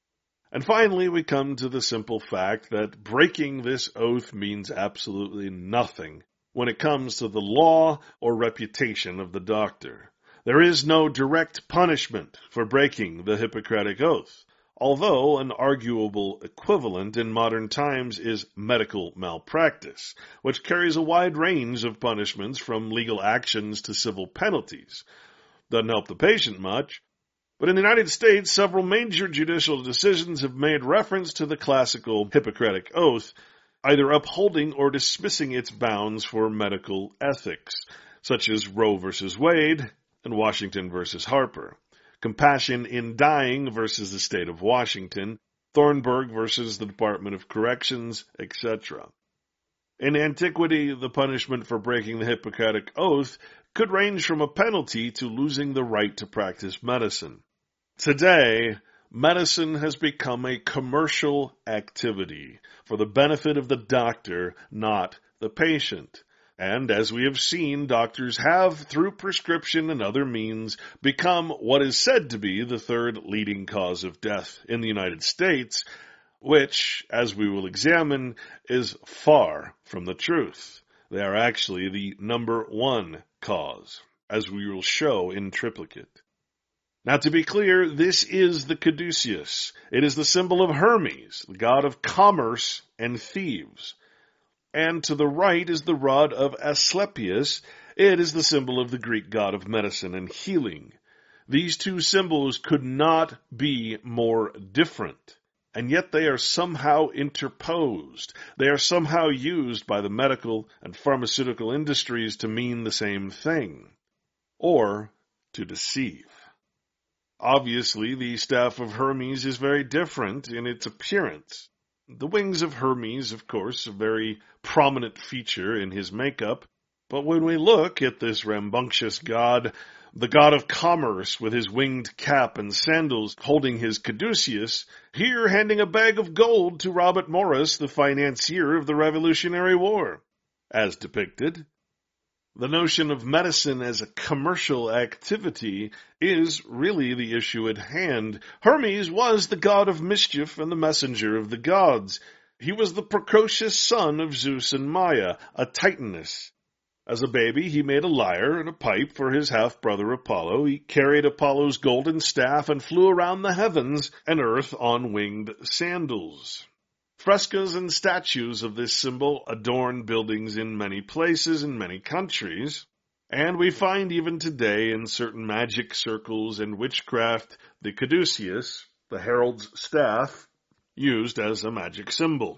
A: And finally, we come to the simple fact that breaking this oath means absolutely nothing when it comes to the law or reputation of the doctor. There is no direct punishment for breaking the Hippocratic Oath, although an arguable equivalent in modern times is medical malpractice, which carries a wide range of punishments from legal actions to civil penalties. Doesn't help the patient much, but in the United States, several major judicial decisions have made reference to the classical Hippocratic Oath, either upholding or dismissing its bounds for medical ethics, such as Roe v. Wade and Washington v. Harper. Compassion in Dying versus the State of Washington, Thornburg versus the Department of Corrections, etc. In antiquity, the punishment for breaking the Hippocratic Oath could range from a penalty to losing the right to practice medicine. Today, medicine has become a commercial activity for the benefit of the doctor, not the patient. And as we have seen, doctors have, through prescription and other means, become what is said to be the third leading cause of death in the United States, which, as we will examine, is far from the truth. They are actually the number 1 cause, as we will show in triplicate. Now, to be clear, this is the caduceus. It is the symbol of Hermes, the god of commerce and thieves. And to the right is the rod of Asclepius. It is the symbol of the Greek god of medicine and healing. These two symbols could not be more different, and yet they are somehow interposed. They are somehow used by the medical and pharmaceutical industries to mean the same thing, or to deceive. Obviously, the staff of Hermes is very different in its appearance. The wings of Hermes, of course, a very prominent feature in his makeup, but when we look at this rambunctious god, the god of commerce with his winged cap and sandals holding his caduceus, here handing a bag of gold to Robert Morris, the financier of the Revolutionary War, as depicted, The notion of medicine as a commercial activity is really the issue at hand. Hermes was the god of mischief and the messenger of the gods. He was the precocious son of Zeus and Maia, a Titaness. As a baby, he made a lyre and a pipe for his half-brother Apollo. He carried Apollo's golden staff and flew around the heavens and earth on winged sandals. Frescoes and statues of this symbol adorn buildings in many places in many countries, and we find even today in certain magic circles and witchcraft the caduceus, the herald's staff, used as a magic symbol.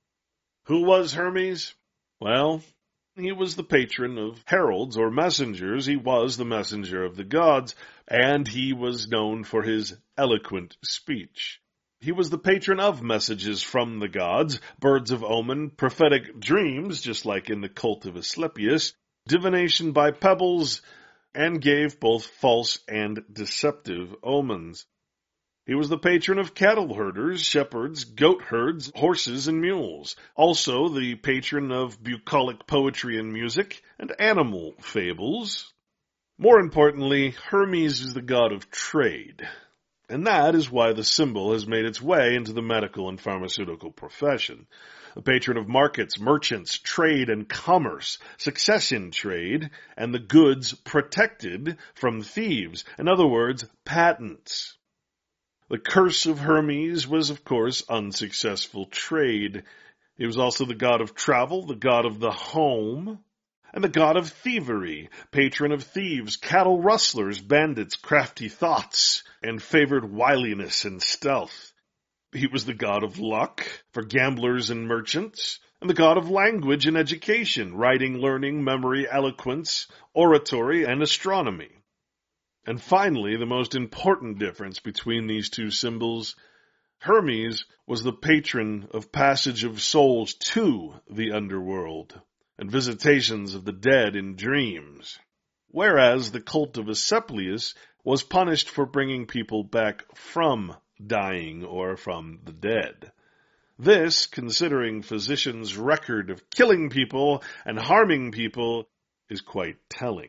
A: Who was Hermes? Well, he was the patron of heralds or messengers. He was the messenger of the gods, and he was known for his eloquent speech. He was the patron of messages from the gods, birds of omen, prophetic dreams, just like in the cult of Asclepius, divination by pebbles, and gave both false and deceptive omens. He was the patron of cattle herders, shepherds, goat herds, horses, and mules. Also the patron of bucolic poetry and music, and animal fables. More importantly, Hermes is the god of trade. And that is why the symbol has made its way into the medical and pharmaceutical profession. The patron of markets, merchants, trade, and commerce, success in trade, and the goods protected from thieves. In other words, patents. The curse of Hermes was, of course, unsuccessful trade. He was also the god of travel, the god of the home, and the god of thievery, patron of thieves, cattle rustlers, bandits, crafty thoughts, and favored wiliness and stealth. He was the god of luck for gamblers and merchants, and the god of language and education, writing, learning, memory, eloquence, oratory, and astronomy. And finally, the most important difference between these two symbols, Hermes was the patron of passage of souls to the underworld and visitations of the dead in dreams, whereas the cult of Asclepius was punished for bringing people back from dying or from the dead. This, considering physicians' record of killing people and harming people, is quite telling.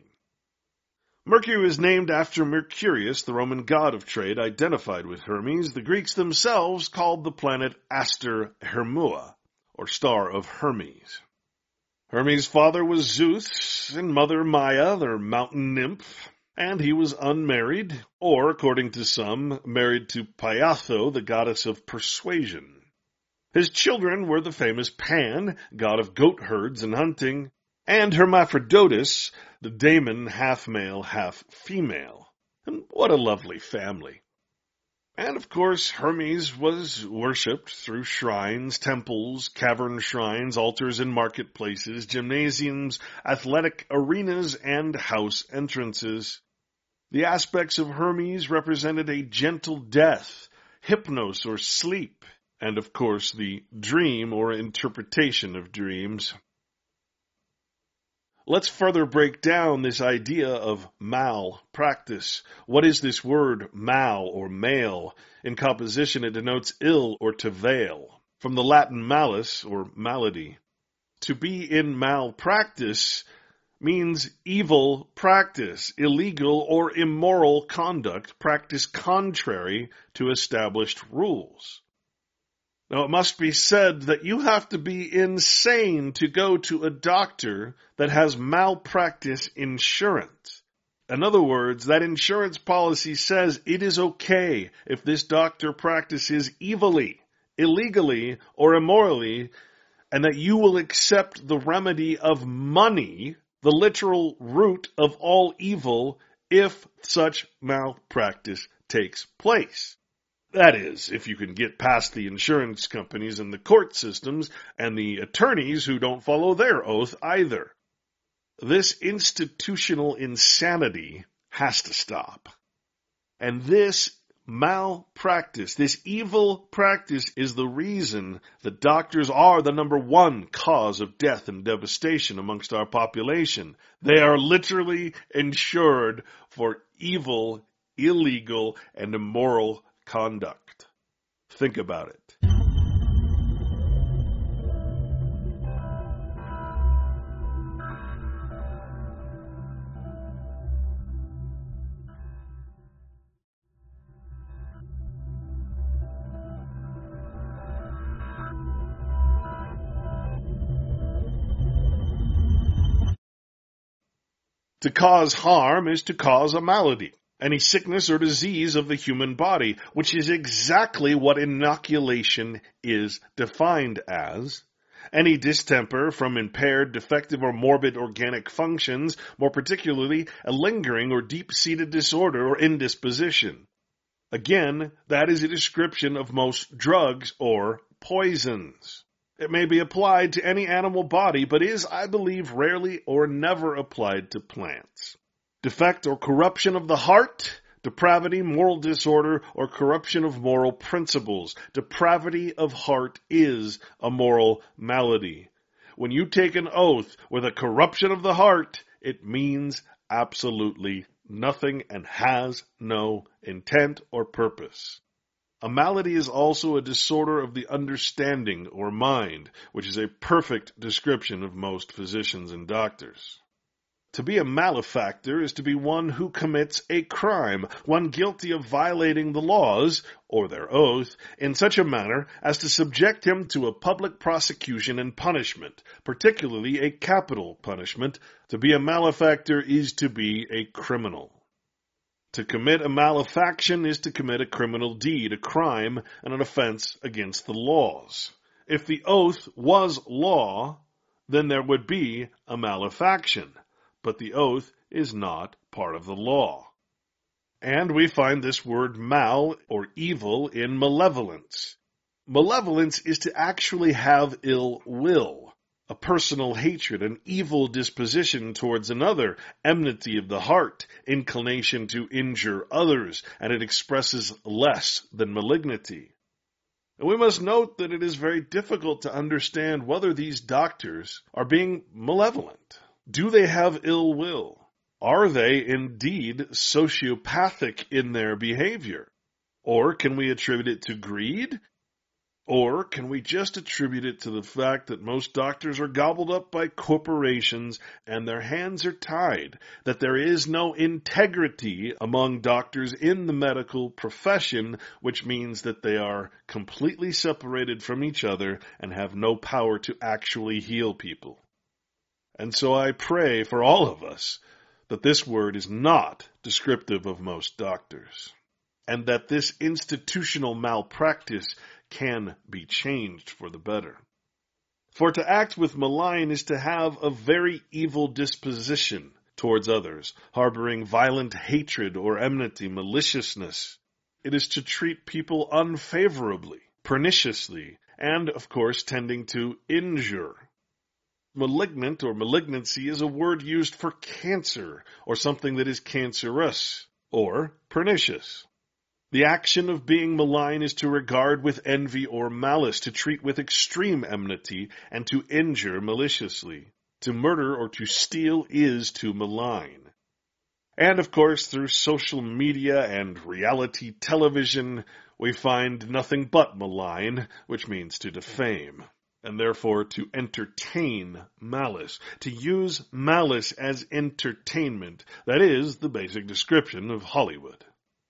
A: Mercury was named after Mercurius, the Roman god of trade, identified with Hermes. The Greeks themselves called the planet Aster Hermua, or star of Hermes. Hermes' father was Zeus, and mother Maia, their mountain nymph, and he was unmarried, or, according to some, married to Pyatho, the goddess of persuasion. His children were the famous Pan, god of goat herds and hunting, and Hermaphroditus, the daemon, half male, half female. And what a lovely family. And, of course, Hermes was worshipped through shrines, temples, cavern shrines, altars in marketplaces, gymnasiums, athletic arenas, and house entrances. The aspects of Hermes represented a gentle death, hypnos or sleep, and, of course, the dream or interpretation of dreams. Let's further break down this idea of malpractice. What is this word mal or male? In composition, it denotes ill or to veil, from the Latin malus or malady. To be in malpractice means evil practice, illegal or immoral conduct, practice contrary to established rules. Now, it must be said that you have to be insane to go to a doctor that has malpractice insurance. In other words, that insurance policy says it is okay if this doctor practices evilly, illegally, or immorally, and that you will accept the remedy of money, the literal root of all evil, if such malpractice takes place. That is, if you can get past the insurance companies and the court systems and the attorneys who don't follow their oath either. This institutional insanity has to stop. And this malpractice, this evil practice, is the reason that doctors are the number one cause of death and devastation amongst our population. They are literally insured for evil, illegal, and immoral conduct. Think about it. To cause harm is to cause a malady, any sickness or disease of the human body, which is exactly what inoculation is defined as. Any distemper from impaired, defective, or morbid organic functions, more particularly a lingering or deep-seated disorder or indisposition. Again, that is a description of most drugs or poisons. It may be applied to any animal body, but is, I believe, rarely or never applied to plants. Defect or corruption of the heart, depravity, moral disorder, or corruption of moral principles. Depravity of heart is a moral malady. When you take an oath with a corruption of the heart, it means absolutely nothing and has no intent or purpose. A malady is also a disorder of the understanding or mind, which is a perfect description of most physicians and doctors. To be a malefactor is to be one who commits a crime, one guilty of violating the laws, or their oath, in such a manner as to subject him to a public prosecution and punishment, particularly a capital punishment. To be a malefactor is to be a criminal. To commit a malefaction is to commit a criminal deed, a crime, and an offense against the laws. If the oath was law, then there would be a malefaction, but the oath is not part of the law. And we find this word mal, or evil, in malevolence. Malevolence is to actually have ill will, a personal hatred, an evil disposition towards another, enmity of the heart, inclination to injure others, and it expresses less than malignity. And we must note that it is very difficult to understand whether these doctors are being malevolent. Do they have ill will? Are they indeed sociopathic in their behavior? Or can we attribute it to greed? Or can we just attribute it to the fact that most doctors are gobbled up by corporations and their hands are tied, that there is no integrity among doctors in the medical profession, which means that they are completely separated from each other and have no power to actually heal people? And so I pray for all of us that this word is not descriptive of most doctors, and that this institutional malpractice can be changed for the better. For to act with malign is to have a very evil disposition towards others, harboring violent hatred or enmity, maliciousness. It is to treat people unfavorably, perniciously, and, of course, tending to injure. Malignant or malignancy is a word used for cancer or something that is cancerous or pernicious. The action of being malign is to regard with envy or malice, to treat with extreme enmity, and to injure maliciously. To murder or to steal is to malign. And, of course, through social media and reality television, we find nothing but malign, which means to defame, and therefore to entertain malice, to use malice as entertainment. That is the basic description of Hollywood.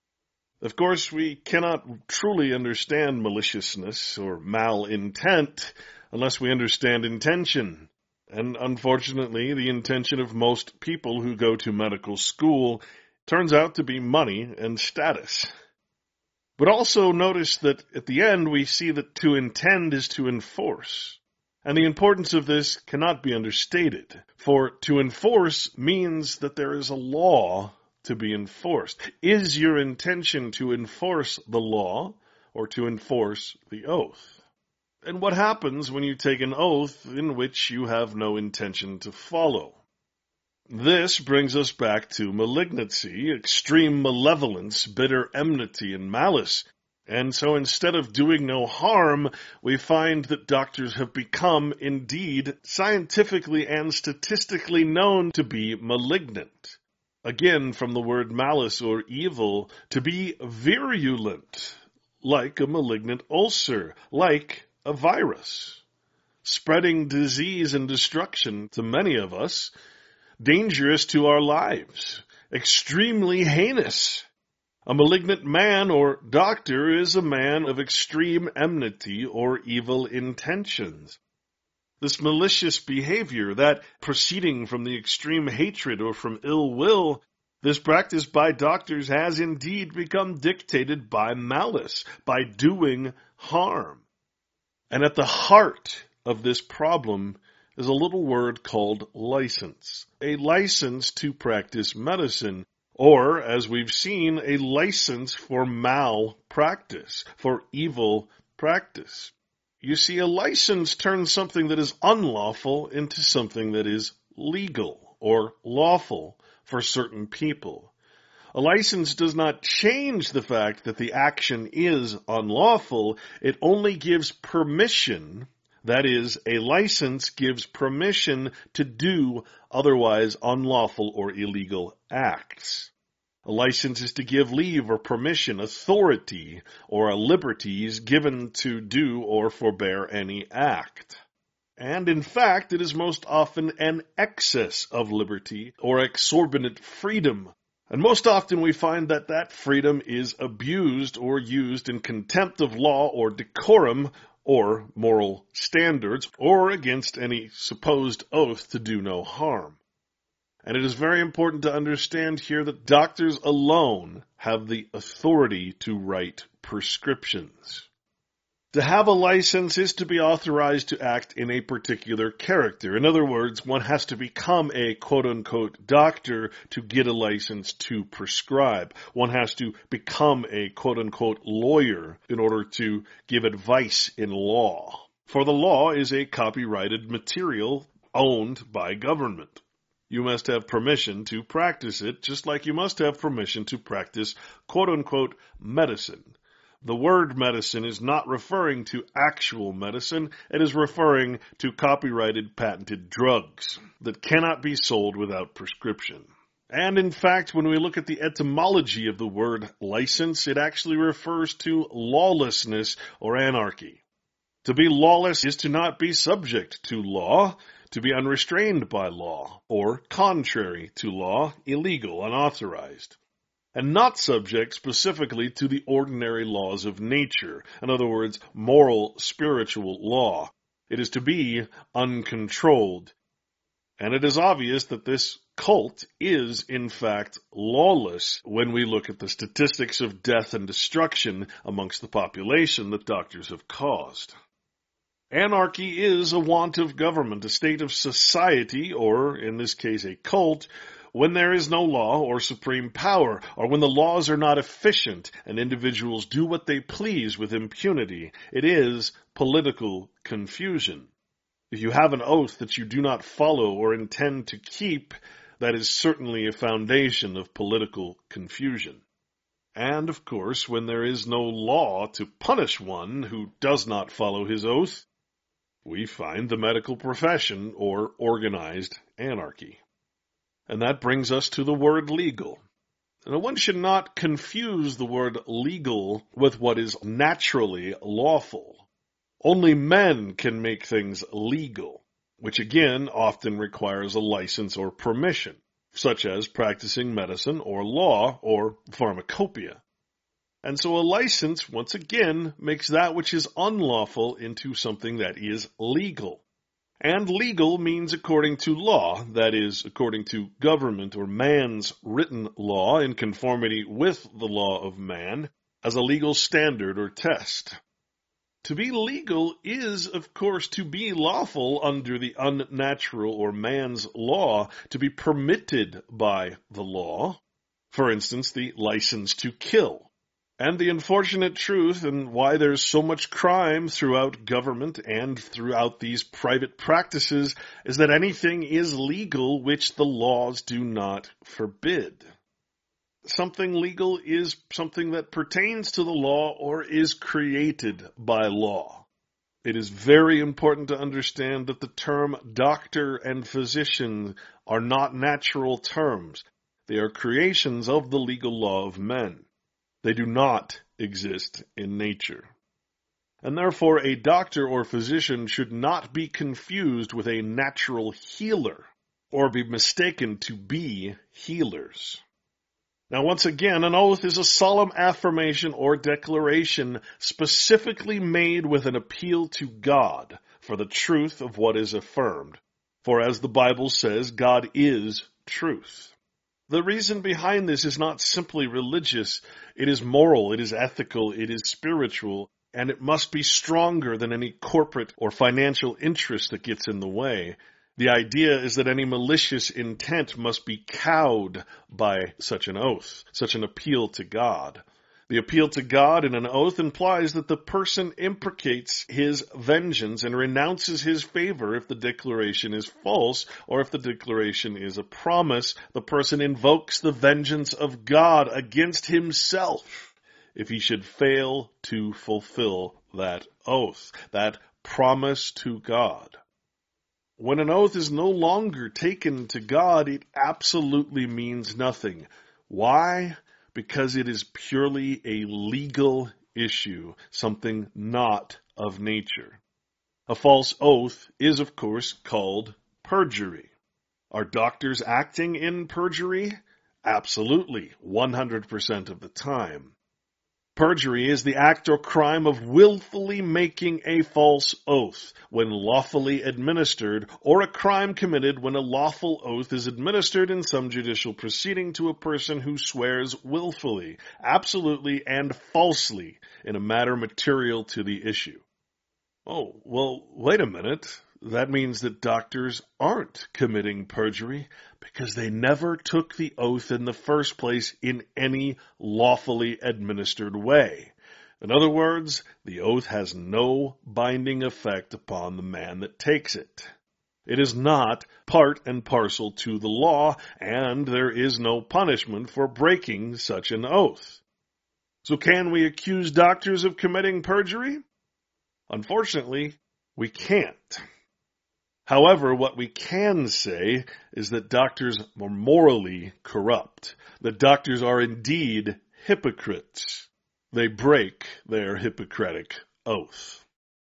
A: Of course, we cannot truly understand maliciousness or malintent unless we understand intention. And unfortunately, the intention of most people who go to medical school turns out to be money and status. But also notice that at the end we see that to intend is to enforce. And the importance of this cannot be understated. For to enforce means that there is a law to be enforced. Is your intention to enforce the law or to enforce the oath? And what happens when you take an oath in which you have no intention to follow? This brings us back to malignancy, extreme malevolence, bitter enmity, and malice. And so instead of doing no harm, we find that doctors have become, indeed, scientifically and statistically known to be malignant. Again, from the word malice or evil, to be virulent, like a malignant ulcer, like a virus, spreading disease and destruction to many of us, dangerous to our lives, extremely heinous. A malignant man or doctor is a man of extreme enmity or evil intentions. This malicious behavior, that proceeding from the extreme hatred or from ill will, this practice by doctors has indeed become dictated by malice, by doing harm. And at the heart of this problem is a little word called license. A license to practice medicine, or, as we've seen, a license for malpractice, for evil practice. You see, a license turns something that is unlawful into something that is legal or lawful for certain people. A license does not change the fact that the action is unlawful. It only gives permission. That is, a license gives permission to do otherwise unlawful or illegal acts. A license is to give leave or permission, authority, or a liberty is given to do or forbear any act. And in fact, it is most often an excess of liberty or exorbitant freedom. And most often we find that that freedom is abused or used in contempt of law or decorum or moral standards or against any supposed oath to do no harm. And it is very important to understand here that doctors alone have the authority to write prescriptions. To have a license is to be authorized to act in a particular character. In other words, one has to become a quote-unquote doctor to get a license to prescribe. One has to become a quote-unquote lawyer in order to give advice in law. For the law is a copyrighted material owned by government. You must have permission to practice it, just like you must have permission to practice quote-unquote medicine. The word medicine is not referring to actual medicine. It is referring to copyrighted patented drugs that cannot be sold without prescription. And in fact, when we look at the etymology of the word license, it actually refers to lawlessness or anarchy. To be lawless is to not be subject to law, to be unrestrained by law, or contrary to law, illegal, unauthorized, and not subject specifically to the ordinary laws of nature, in other words, moral, spiritual law. It is to be uncontrolled. And it is obvious that this cult is, in fact, lawless when we look at the statistics of death and destruction amongst the population that doctors have caused. Anarchy is a want of government, a state of society, or, in this case, a cult, when there is no law or supreme power, or when the laws are not efficient and individuals do what they please with impunity. It is political confusion. If you have an oath that you do not follow or intend to keep, that is certainly a foundation of political confusion. And, of course, when there is no law to punish one who does not follow his oath, we find the medical profession or organized anarchy. And that brings us to the word legal. Now, one should not confuse the word legal with what is naturally lawful. Only men can make things legal, which again often requires a license or permission, such as practicing medicine or law or pharmacopoeia. And so a license, once again, makes that which is unlawful into something that is legal. And legal means according to law, that is, according to government or man's written law in conformity with the law of man, as a legal standard or test. To be legal is, of course, to be lawful under the unnatural or man's law, to be permitted by the law. For instance, the license to kill. And the unfortunate truth and why there's so much crime throughout government and throughout these private practices is that anything is legal which the laws do not forbid. Something legal is something that pertains to the law or is created by law. It is very important to understand that the term doctor and physician are not natural terms. They are creations of the legal law of men. They do not exist in nature. And therefore, a doctor or physician should not be confused with a natural healer or be mistaken to be healers. Now, once again, an oath is a solemn affirmation or declaration specifically made with an appeal to God for the truth of what is affirmed. For as the Bible says, God is truth. The reason behind this is not simply religious. It is moral, it is ethical, it is spiritual, and it must be stronger than any corporate or financial interest that gets in the way. The idea is that any malicious intent must be cowed by such an oath, such an appeal to God. The appeal to God in an oath implies that the person imprecates his vengeance and renounces his favor if the declaration is false, or if the declaration is a promise. The person invokes the vengeance of God against himself if he should fail to fulfill that oath, that promise to God. When an oath is no longer taken to God, it absolutely means nothing. Why? Because it is purely a legal issue, something not of nature. A false oath is, of course, called perjury. Are doctors acting in perjury? Absolutely, 100% of the time. Perjury is the act or crime of willfully making a false oath when lawfully administered, or a crime committed when a lawful oath is administered in some judicial proceeding to a person who swears willfully, absolutely, and falsely in a matter material to the issue. Oh, well, wait a minute. That means that doctors aren't committing perjury because they never took the oath in the first place in any lawfully administered way. In other words, the oath has no binding effect upon the man that takes it. It is not part and parcel to the law, and there is no punishment for breaking such an oath. So can we accuse doctors of committing perjury? Unfortunately, we can't. However, what we can say is that doctors are morally corrupt, that doctors are indeed hypocrites. They break their Hippocratic oath.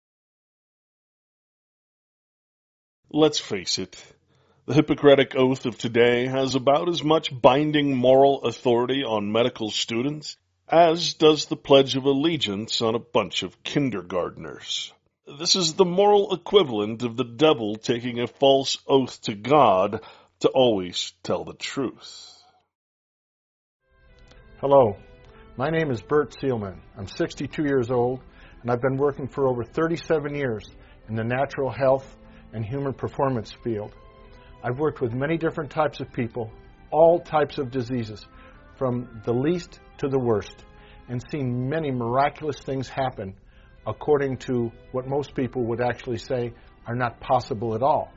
A: Let's face it, the Hippocratic oath of today has about as much binding moral authority on medical students as does the Pledge of Allegiance on a bunch of kindergartners. This is the moral equivalent of the devil taking a false oath to God to always tell the truth.
D: Hello, my name is Bert Seelman. I'm 62 years old, and I've been working for over 37 years in the natural health and human performance field. I've worked with many different types of people, all types of diseases, from the least to the worst, and seen many miraculous things happen according to what most people would actually say are not possible at all.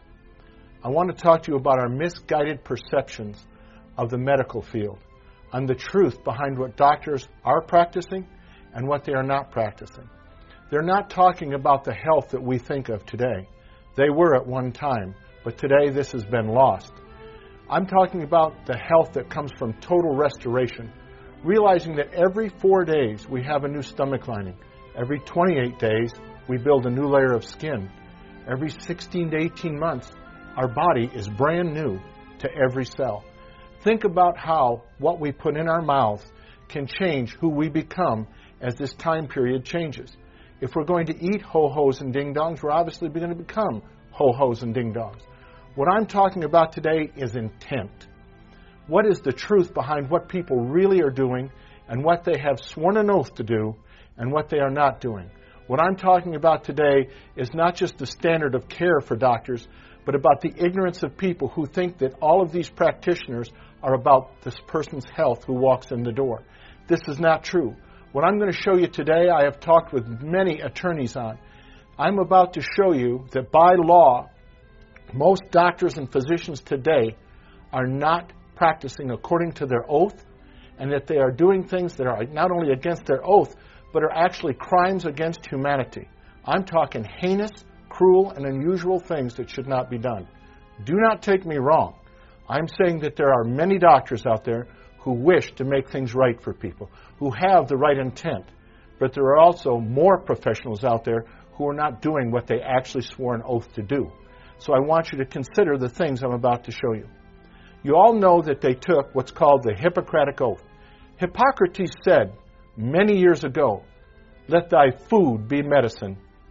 D: I want to talk to you about our misguided perceptions of the medical field, and the truth behind what doctors are practicing and what they are not practicing. They're not talking about the health that we think of today. They were at one time, but today this has been lost. I'm talking about the health that comes from total restoration, realizing that every 4 days we have a new stomach lining. Every 28 days, we build a new layer of skin. Every 16 to 18 months, our body is brand new to every cell. Think about how what we put in our mouths can change who we become as this time period changes. If we're going to eat ho-hos and ding-dongs, we're obviously going to become ho-hos and ding-dongs. What I'm talking about today is intent. What is the truth behind what people really are doing and what they have sworn an oath to do and what they are not doing? What I'm talking about today is not just the standard of care for doctors, but about the ignorance of people who think that all of these practitioners are about this person's health who walks in the door. This is not true. What I'm going to show you today, I have talked with many attorneys on. I'm about to show you that by law, most doctors and physicians today are not practicing according to their oath, and that they are doing things that are not only against their oath, but are actually crimes against humanity. I'm talking heinous, cruel, and unusual things that should not be done. Do not take me wrong. I'm saying that there are many doctors out there who wish to make things right for people, who have the right intent. But there are also more professionals out there who are not doing what they actually swore an oath to do. So I want you to consider the things I'm about to show you. You all know that they took what's called the Hippocratic Oath. Hippocrates said many years ago, "Let thy food be medicine,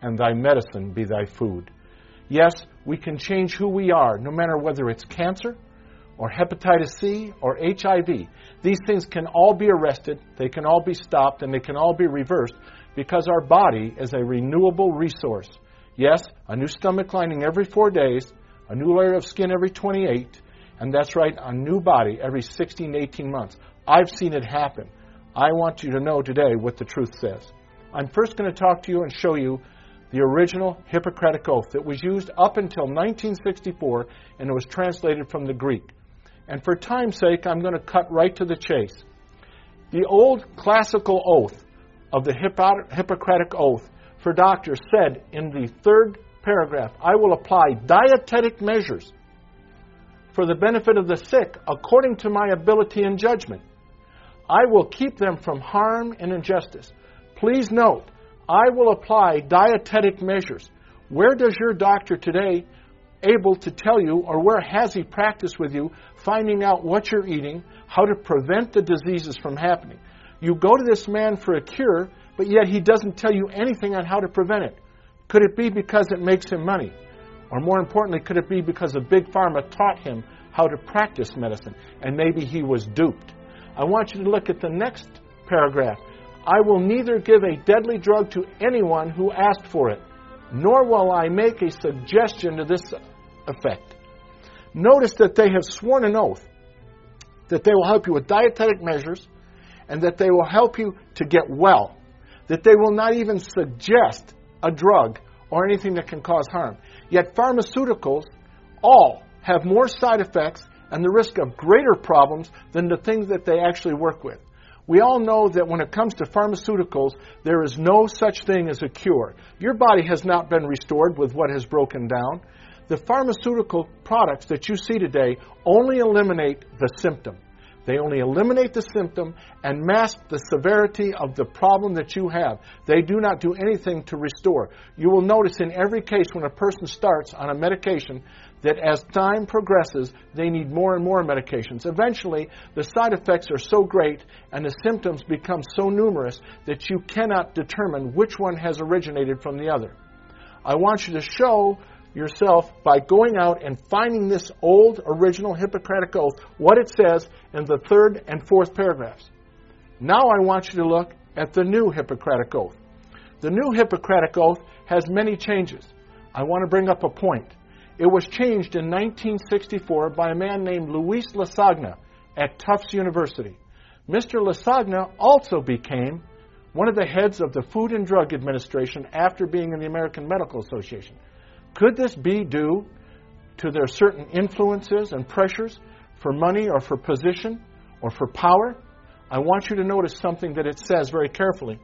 D: and thy medicine be thy food. Yes, we can change who we are, no matter whether it's cancer or hepatitis C or HIV. These things can all be arrested, they can all be stopped, and they can all be reversed because our body is a renewable resource. Yes, a new stomach lining every 4 days, a new layer of skin every 28, and that's right, a new body every 16 to 18 months. I've seen it happen. I want you to know today what the truth says. I'm first going to talk to you and show you the original Hippocratic Oath that was used up until 1964, and it was translated from the Greek. And for time's sake, I'm going to cut right to the chase. The old classical oath of the Hippocratic Oath for doctors said in the third paragraph, I will apply dietetic measures for the benefit of the sick according to my ability and judgment. I will keep them from harm and injustice. Please note, I will apply dietetic measures. Where does your doctor today able to tell you, or where has he practiced with you, finding out what you're eating, how to prevent the diseases from happening? You go to this man for a cure, but yet he doesn't tell you anything on how to prevent it. Could it be because it makes him money? Or more importantly, could it be because a big pharma taught him how to practice medicine, and maybe he was duped? I want you to look at the next paragraph. I will neither give a deadly drug to anyone who asked for it, nor will I make a suggestion to this effect. Notice that they have sworn an oath that they will help you with dietetic measures and that they will help you to get well, that they will not even suggest a drug or anything that can cause harm. Yet pharmaceuticals all have more side effects and the risk of greater problems than the things that they actually work with. We all know that when it comes to pharmaceuticals, there is no such thing as a cure. Your body has not been restored with what has broken down. The pharmaceutical products that you see today only eliminate the symptom. They only eliminate the symptom and mask the severity of the problem that you have. They do not do anything to restore. You will notice in every case when a person starts on a medication that as time progresses, they need more and more medications. Eventually, the side effects are so great and the symptoms become so numerous that you cannot determine which one has originated from the other. I want you to show yourself by going out and finding this old original Hippocratic Oath, what it says in the third and fourth paragraphs. Now I want you to look at the new Hippocratic Oath. The new Hippocratic Oath has many changes. I want to bring up a point. It was changed in 1964 by a man named Luis Lasagna at Tufts University. Mr. Lasagna also became one of the heads of the Food and Drug Administration after being in the American Medical Association. Could this be due to their certain influences and pressures for money or for position or for power? I want you to notice something that it says very carefully.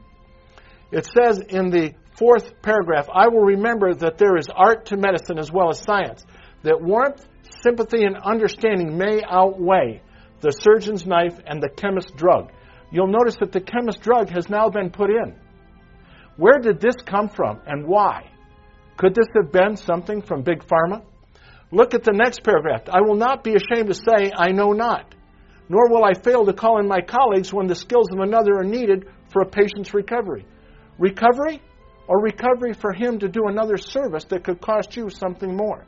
D: It says in the fourth paragraph, I will remember that there is art to medicine as well as science, that warmth, sympathy, and understanding may outweigh the surgeon's knife and the chemist's drug. You'll notice that the chemist's drug has now been put in. Where did this come from and why? Could this have been something from Big Pharma? Look at the next paragraph. I will not be ashamed to say, I know not, nor will I fail to call in my colleagues when the skills of another are needed for a patient's recovery. Recovery? Or recovery for him to do another service that could cost you something more.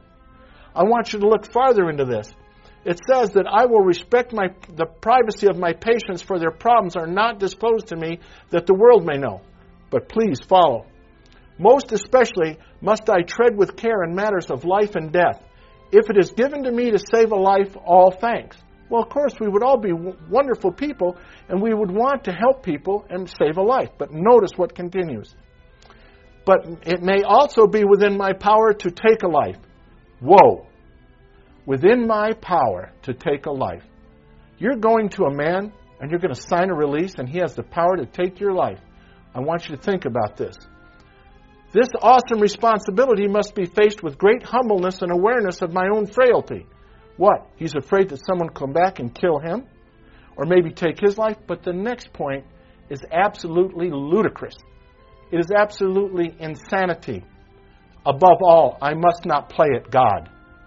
D: I want you to look farther into this. It says that I will respect the privacy of my patients, for their problems are not disclosed to me that the world may know. But please follow. Most especially must I tread with care in matters of life and death. If it is given to me to save a life, all thanks. Well, of course, we would all be wonderful people, and we would want to help people and save a life. But notice what continues. But it may also be within my power to take a life. Whoa! Within my power to take a life. You're going to a man, and you're going to sign a release, and he has the power to take your life. I want you to think about this. This awesome responsibility must be faced with great humbleness and awareness of my own frailty. What? He's afraid that someone will come back and kill him? Or maybe take his life? But the next point is absolutely ludicrous. It is absolutely insanity. Above all, I must not play at God.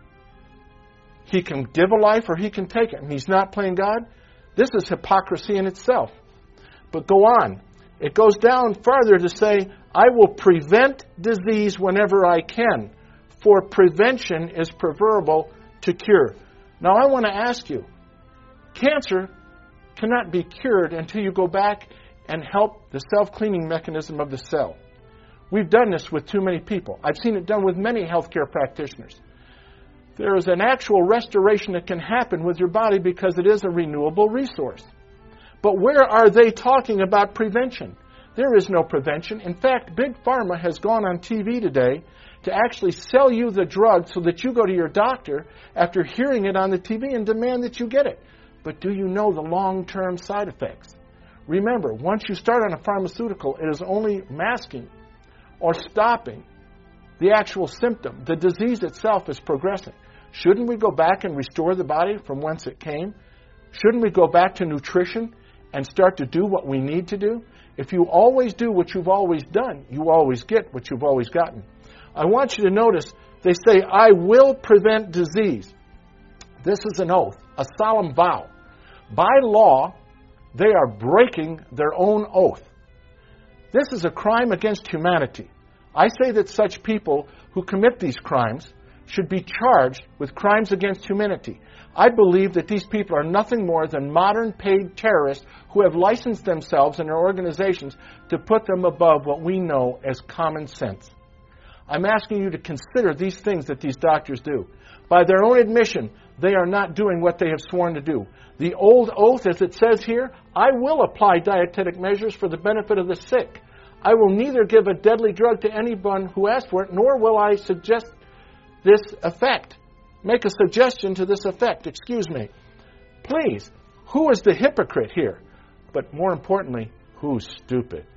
D: He can give a life or he can take it, and he's not playing God. This is hypocrisy in itself. But go on. It goes down farther to say, I will prevent disease whenever I can, for prevention is preferable to cure. Now I want to ask you, cancer cannot be cured until you go back and help the self-cleaning mechanism of the cell. We've done this with too many people. I've seen it done with many healthcare practitioners. There is an actual restoration that can happen with your body because it is a renewable resource. But where are they talking about prevention? There is no prevention. In fact, Big Pharma has gone on TV today to actually sell you the drug so that you go to your doctor after hearing it on the TV and demand that you get it. But do you know the long-term side effects? Remember, once you start on a pharmaceutical, it is only masking or stopping the actual symptom. The disease itself is progressing. Shouldn't we go back and restore the body from whence it came? Shouldn't we go back to nutrition and start to do what we need to do? If you always do what you've always done, you always get what you've always gotten. I want you to notice they say, I will prevent disease. This is an oath, a solemn vow. By law, they are breaking their own oath. This is a crime against humanity. I say that such people who commit these crimes should be charged with crimes against humanity. I believe that these people are nothing more than modern paid terrorists who have licensed themselves and their organizations to put them above what we know as common sense. I'm asking you to consider these things that these doctors do. By their own admission, they are not doing what they have sworn to do. The old oath, as it says here, I will apply dietetic measures for the benefit of the sick. I will neither give a deadly drug to anyone who asks for it, nor will I suggest this effect. Make a suggestion to this effect. Excuse me. Please, who is the hypocrite here? But more importantly, who's stupid?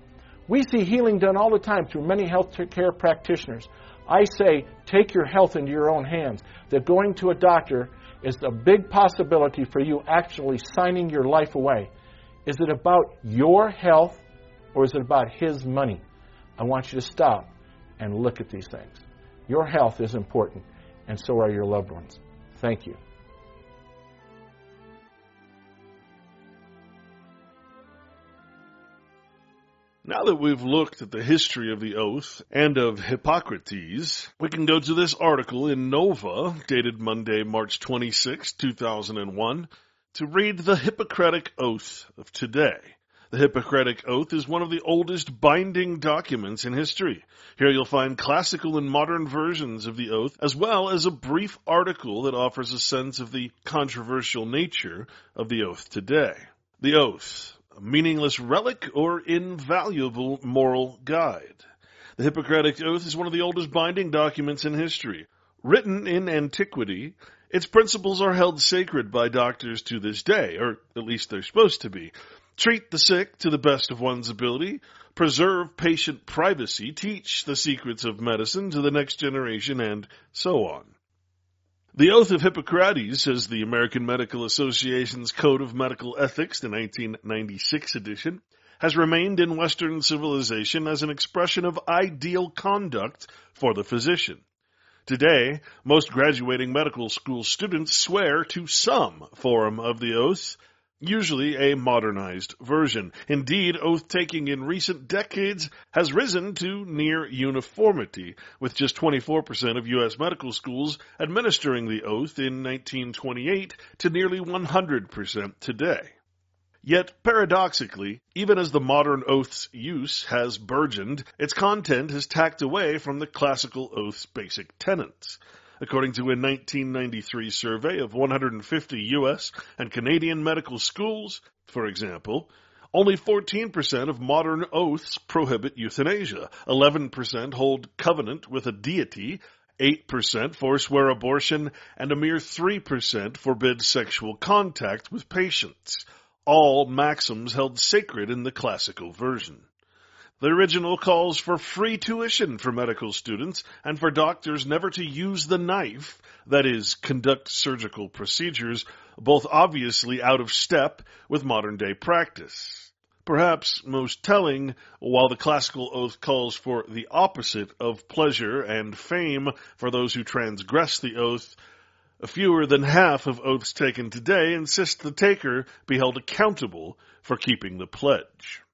D: We see healing done all the time through many health care practitioners. I say, take your health into your own hands. That going to a doctor is a big possibility for you actually signing your life away. Is it about your health or is it about his money? I want you to stop and look at these things. Your health is important, and so are your loved ones. Thank you.
A: Now that we've looked at the history of the oath and of Hippocrates, we can go to this article in Nova, dated Monday, March 26, 2001, to read the Hippocratic Oath of today. The Hippocratic Oath is one of the oldest binding documents in history. Here you'll find classical and modern versions of the oath, as well as a brief article that offers a sense of the controversial nature of the oath today. The oath, a meaningless relic or invaluable moral guide. The Hippocratic Oath is one of the oldest binding documents in history. Written in antiquity, its principles are held sacred by doctors to this day, or at least they're supposed to be. Treat the sick to the best of one's ability, preserve patient privacy, teach the secrets of medicine to the next generation, and so on. The Oath of Hippocrates, says the American Medical Association's Code of Medical Ethics, the 1996 edition, has remained in Western civilization as an expression of ideal conduct for the physician. Today, most graduating medical school students swear to some form of the oath, usually a modernized version. Indeed, oath-taking in recent decades has risen to near uniformity, with just 24% of U.S. medical schools administering the oath in 1928 to nearly 100% today. Yet, paradoxically, even as the modern oath's use has burgeoned, its content has tacked away from the classical oath's basic tenets. According to a 1993 survey of 150 U.S. and Canadian medical schools, for example, only 14% of modern oaths prohibit euthanasia, 11% hold covenant with a deity, 8% forswear abortion, and a mere 3% forbid sexual contact with patients, all maxims held sacred in the classical version. The original calls for free tuition for medical students and for doctors never to use the knife, that is, conduct surgical procedures, both obviously out of step with modern-day practice. Perhaps most telling, while the classical oath calls for the opposite of pleasure and fame for those who transgress the oath, fewer than half of oaths taken today insist the taker be held accountable for keeping the pledge.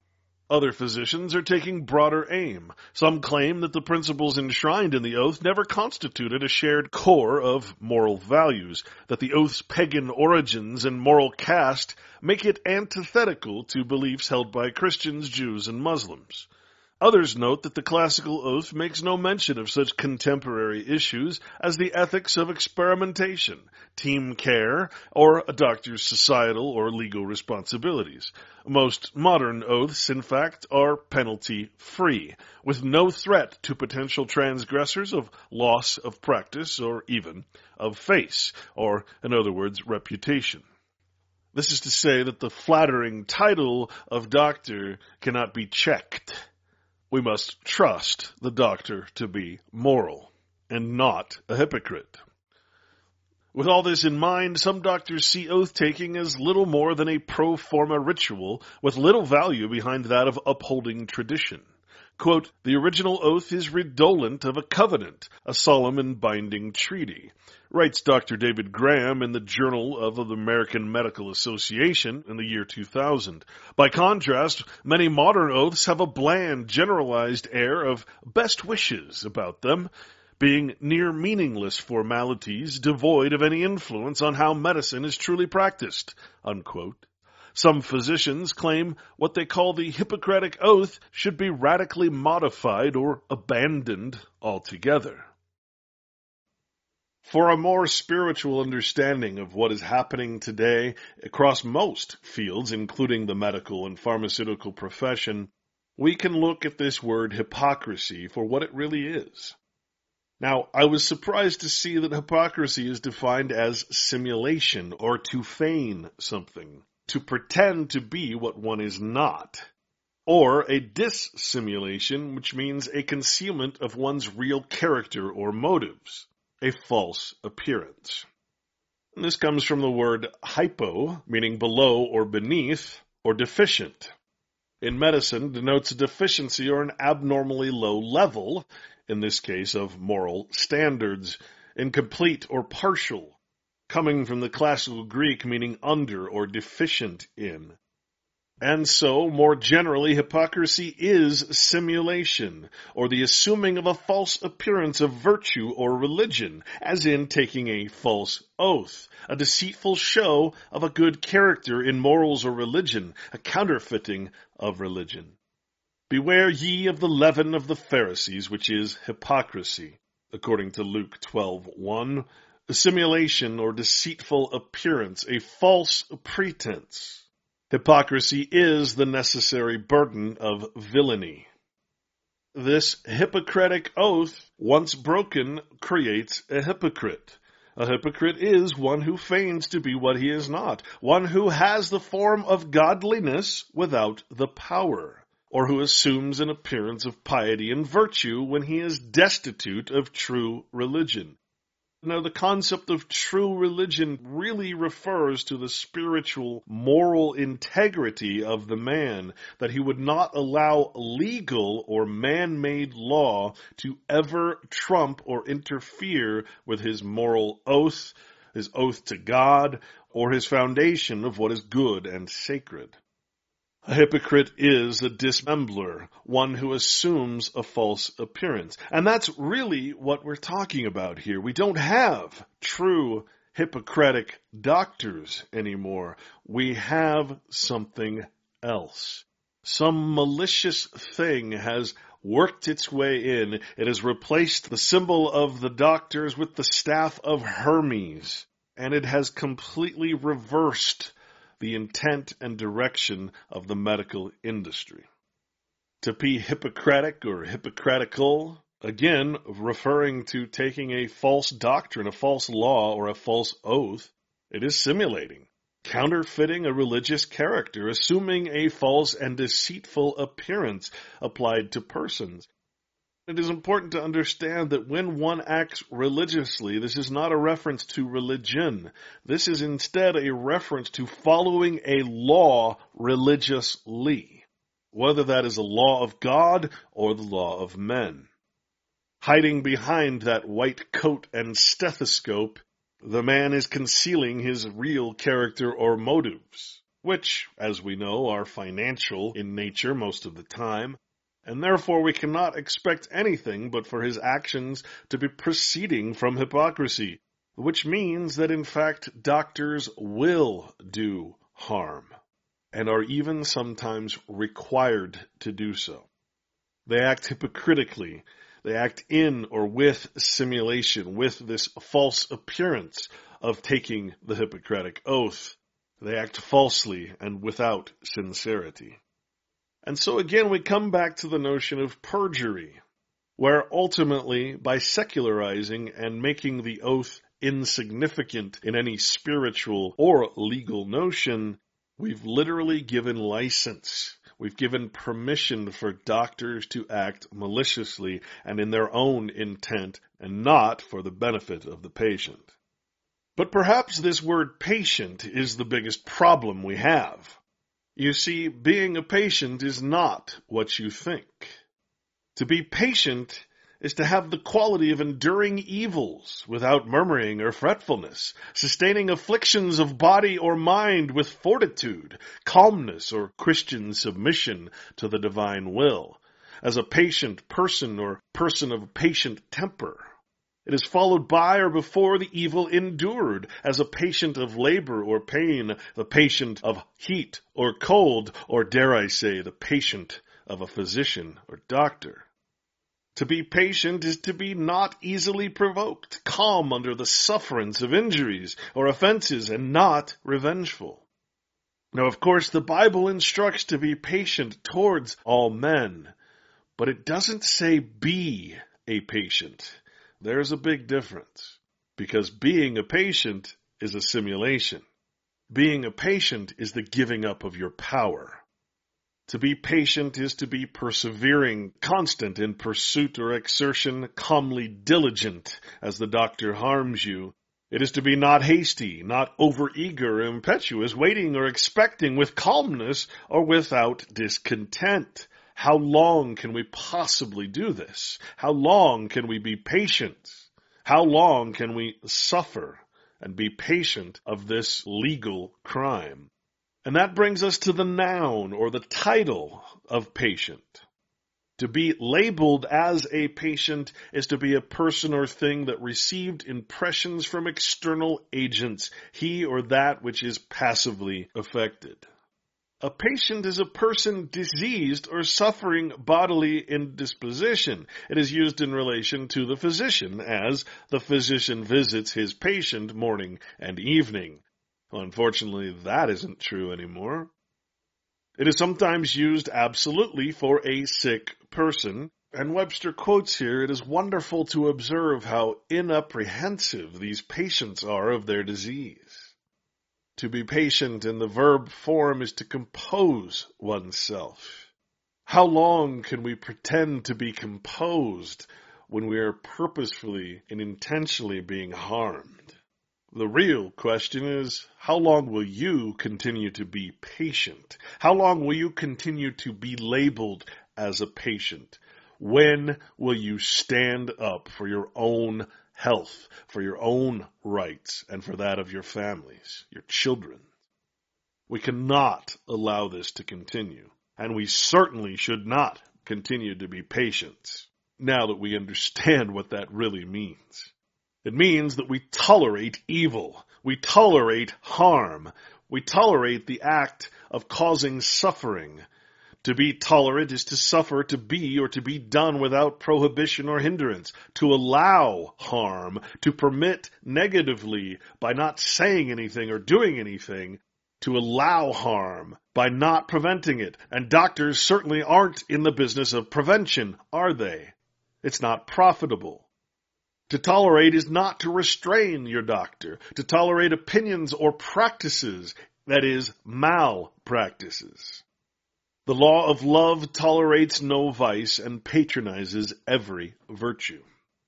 A: Other physicians are taking broader aim. Some claim that the principles enshrined in the oath never constituted a shared core of moral values, that the oath's pagan origins and moral caste make it antithetical to beliefs held by Christians, Jews, and Muslims. Others note that the classical oath makes no mention of such contemporary issues as the ethics of experimentation, team care, or a doctor's societal or legal responsibilities. Most modern oaths, in fact, are penalty-free, with no threat to potential transgressors of loss of practice or even of face, or, in other words, reputation. This is to say that the flattering title of doctor cannot be checked. We must trust the doctor to be moral and not a hypocrite. With all this in mind, some doctors see oath-taking as little more than a pro forma ritual with little value behind that of upholding tradition. Quote, the original oath is redolent of a covenant, a solemn and binding treaty, writes Dr. David Graham in the Journal of the American Medical Association in the year 2000. By contrast, many modern oaths have a bland, generalized air of best wishes about them, being near meaningless formalities devoid of any influence on how medicine is truly practiced, unquote. Some physicians claim what they call the Hippocratic Oath should be radically modified or abandoned altogether. For a more spiritual understanding of what is happening today across most fields, including the medical and pharmaceutical profession, we can look at this word hypocrisy for what it really is. Now, I was surprised to see that hypocrisy is defined as simulation or to feign something, to pretend to be what one is not, or a dissimulation, which means a concealment of one's real character or motives, a false appearance. And this comes from the word hypo, meaning below or beneath, or deficient. In medicine, denotes a deficiency or an abnormally low level, in this case of moral standards, incomplete or partial, coming from the classical Greek meaning under or deficient in. And so, more generally, hypocrisy is simulation, or the assuming of a false appearance of virtue or religion, as in taking a false oath, a deceitful show of a good character in morals or religion, a counterfeiting of religion. Beware ye of the leaven of the Pharisees, which is hypocrisy, according to Luke 12:1. A simulation or deceitful appearance, a false pretense. Hypocrisy is the necessary burden of villainy. This Hippocratic oath, once broken, creates a hypocrite. A hypocrite is one who feigns to be what he is not, one who has the form of godliness without the power, or who assumes an appearance of piety and virtue when he is destitute of true religion. Now, the concept of true religion really refers to the spiritual, moral integrity of the man, that he would not allow legal or man-made law to ever trump or interfere with his moral oath, his oath to God, or his foundation of what is good and sacred. A hypocrite is a dissembler, one who assumes a false appearance. And that's really what we're talking about here. We don't have true Hippocratic doctors anymore. We have something else. Some malicious thing has worked its way in. It has replaced the symbol of the doctors with the staff of Hermes. And it has completely reversed the intent and direction of the medical industry. To be Hippocratic or hypocritical, again, referring to taking a false doctrine, a false law, or a false oath, it is simulating, counterfeiting a religious character, assuming a false and deceitful appearance applied to persons. It is important to understand that when one acts religiously, this is not a reference to religion. This is instead a reference to following a law religiously, whether that is a law of God or the law of men. Hiding behind that white coat and stethoscope, the man is concealing his real character or motives. which, as we know, are financial in nature most of the time, and therefore we cannot expect anything but for his actions to be proceeding from hypocrisy, which means that in fact doctors will do harm, and are even sometimes required to do so. They act hypocritically. They act in or with simulation, with this false appearance of taking the Hippocratic Oath. They act falsely and without sincerity. And so again we come back to the notion of perjury, where ultimately by secularizing and making the oath insignificant in any spiritual or legal notion, we've literally given license. We've given permission for doctors to act maliciously and in their own intent and not for the benefit of the patient. But perhaps this word patient is the biggest problem we have. You see, being a patient is not what you think. To be patient is to have the quality of enduring evils without murmuring or fretfulness, sustaining afflictions of body or mind with fortitude, calmness, or Christian submission to the divine will, as a patient person or person of patient temper. It is followed by or before the evil endured, as a patient of labor or pain, the patient of heat or cold, or dare I say, the patient of a physician or doctor. To be patient is to be not easily provoked, calm under the sufferance of injuries or offenses, and not revengeful. Now, of course, the Bible instructs to be patient towards all men, but it doesn't say be a patient. There's a big difference, because being a patient is a simulation. Being a patient is the giving up of your power. To be patient is to be persevering, constant in pursuit or exertion, calmly diligent as the doctor harms you. It is to be not hasty, not overeager or impetuous, waiting or expecting with calmness or without discontent. How long can we possibly do this? How long can we be patient? How long can we suffer and be patient of this legal crime? And that brings us to the noun or the title of patient. To be labeled as a patient is to be a person or thing that received impressions from external agents, he or that which is passively affected. A patient is a person diseased or suffering bodily indisposition. It is used in relation to the physician, as the physician visits his patient morning and evening. Unfortunately, that isn't true anymore. It is sometimes used absolutely for a sick person, and Webster quotes here, "It is wonderful to observe how inapprehensive these patients are of their disease." To be patient in the verb form is to compose oneself. How long can we pretend to be composed when we are purposefully and intentionally being harmed? The real question is, how long will you continue to be patient? How long will you continue to be labeled as a patient? When will you stand up for your own health, for your own rights, and for that of your families, your children? We cannot allow this to continue, and we certainly should not continue to be patient, now that we understand what that really means. It means that we tolerate evil, we tolerate harm, we tolerate the act of causing suffering. To be tolerant is to suffer, to be or to be done without prohibition or hindrance, to allow harm, to permit negatively by not saying anything or doing anything, to allow harm by not preventing it. And doctors certainly aren't in the business of prevention, are they? It's not profitable. To tolerate is not to restrain your doctor, to tolerate opinions or practices, that is, malpractices. The law of love tolerates no vice and patronizes every virtue.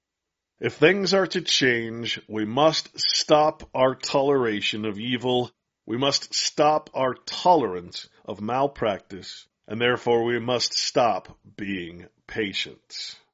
A: If things are to change, we must stop our toleration of evil, we must stop our tolerance of malpractice, and therefore we must stop being patient.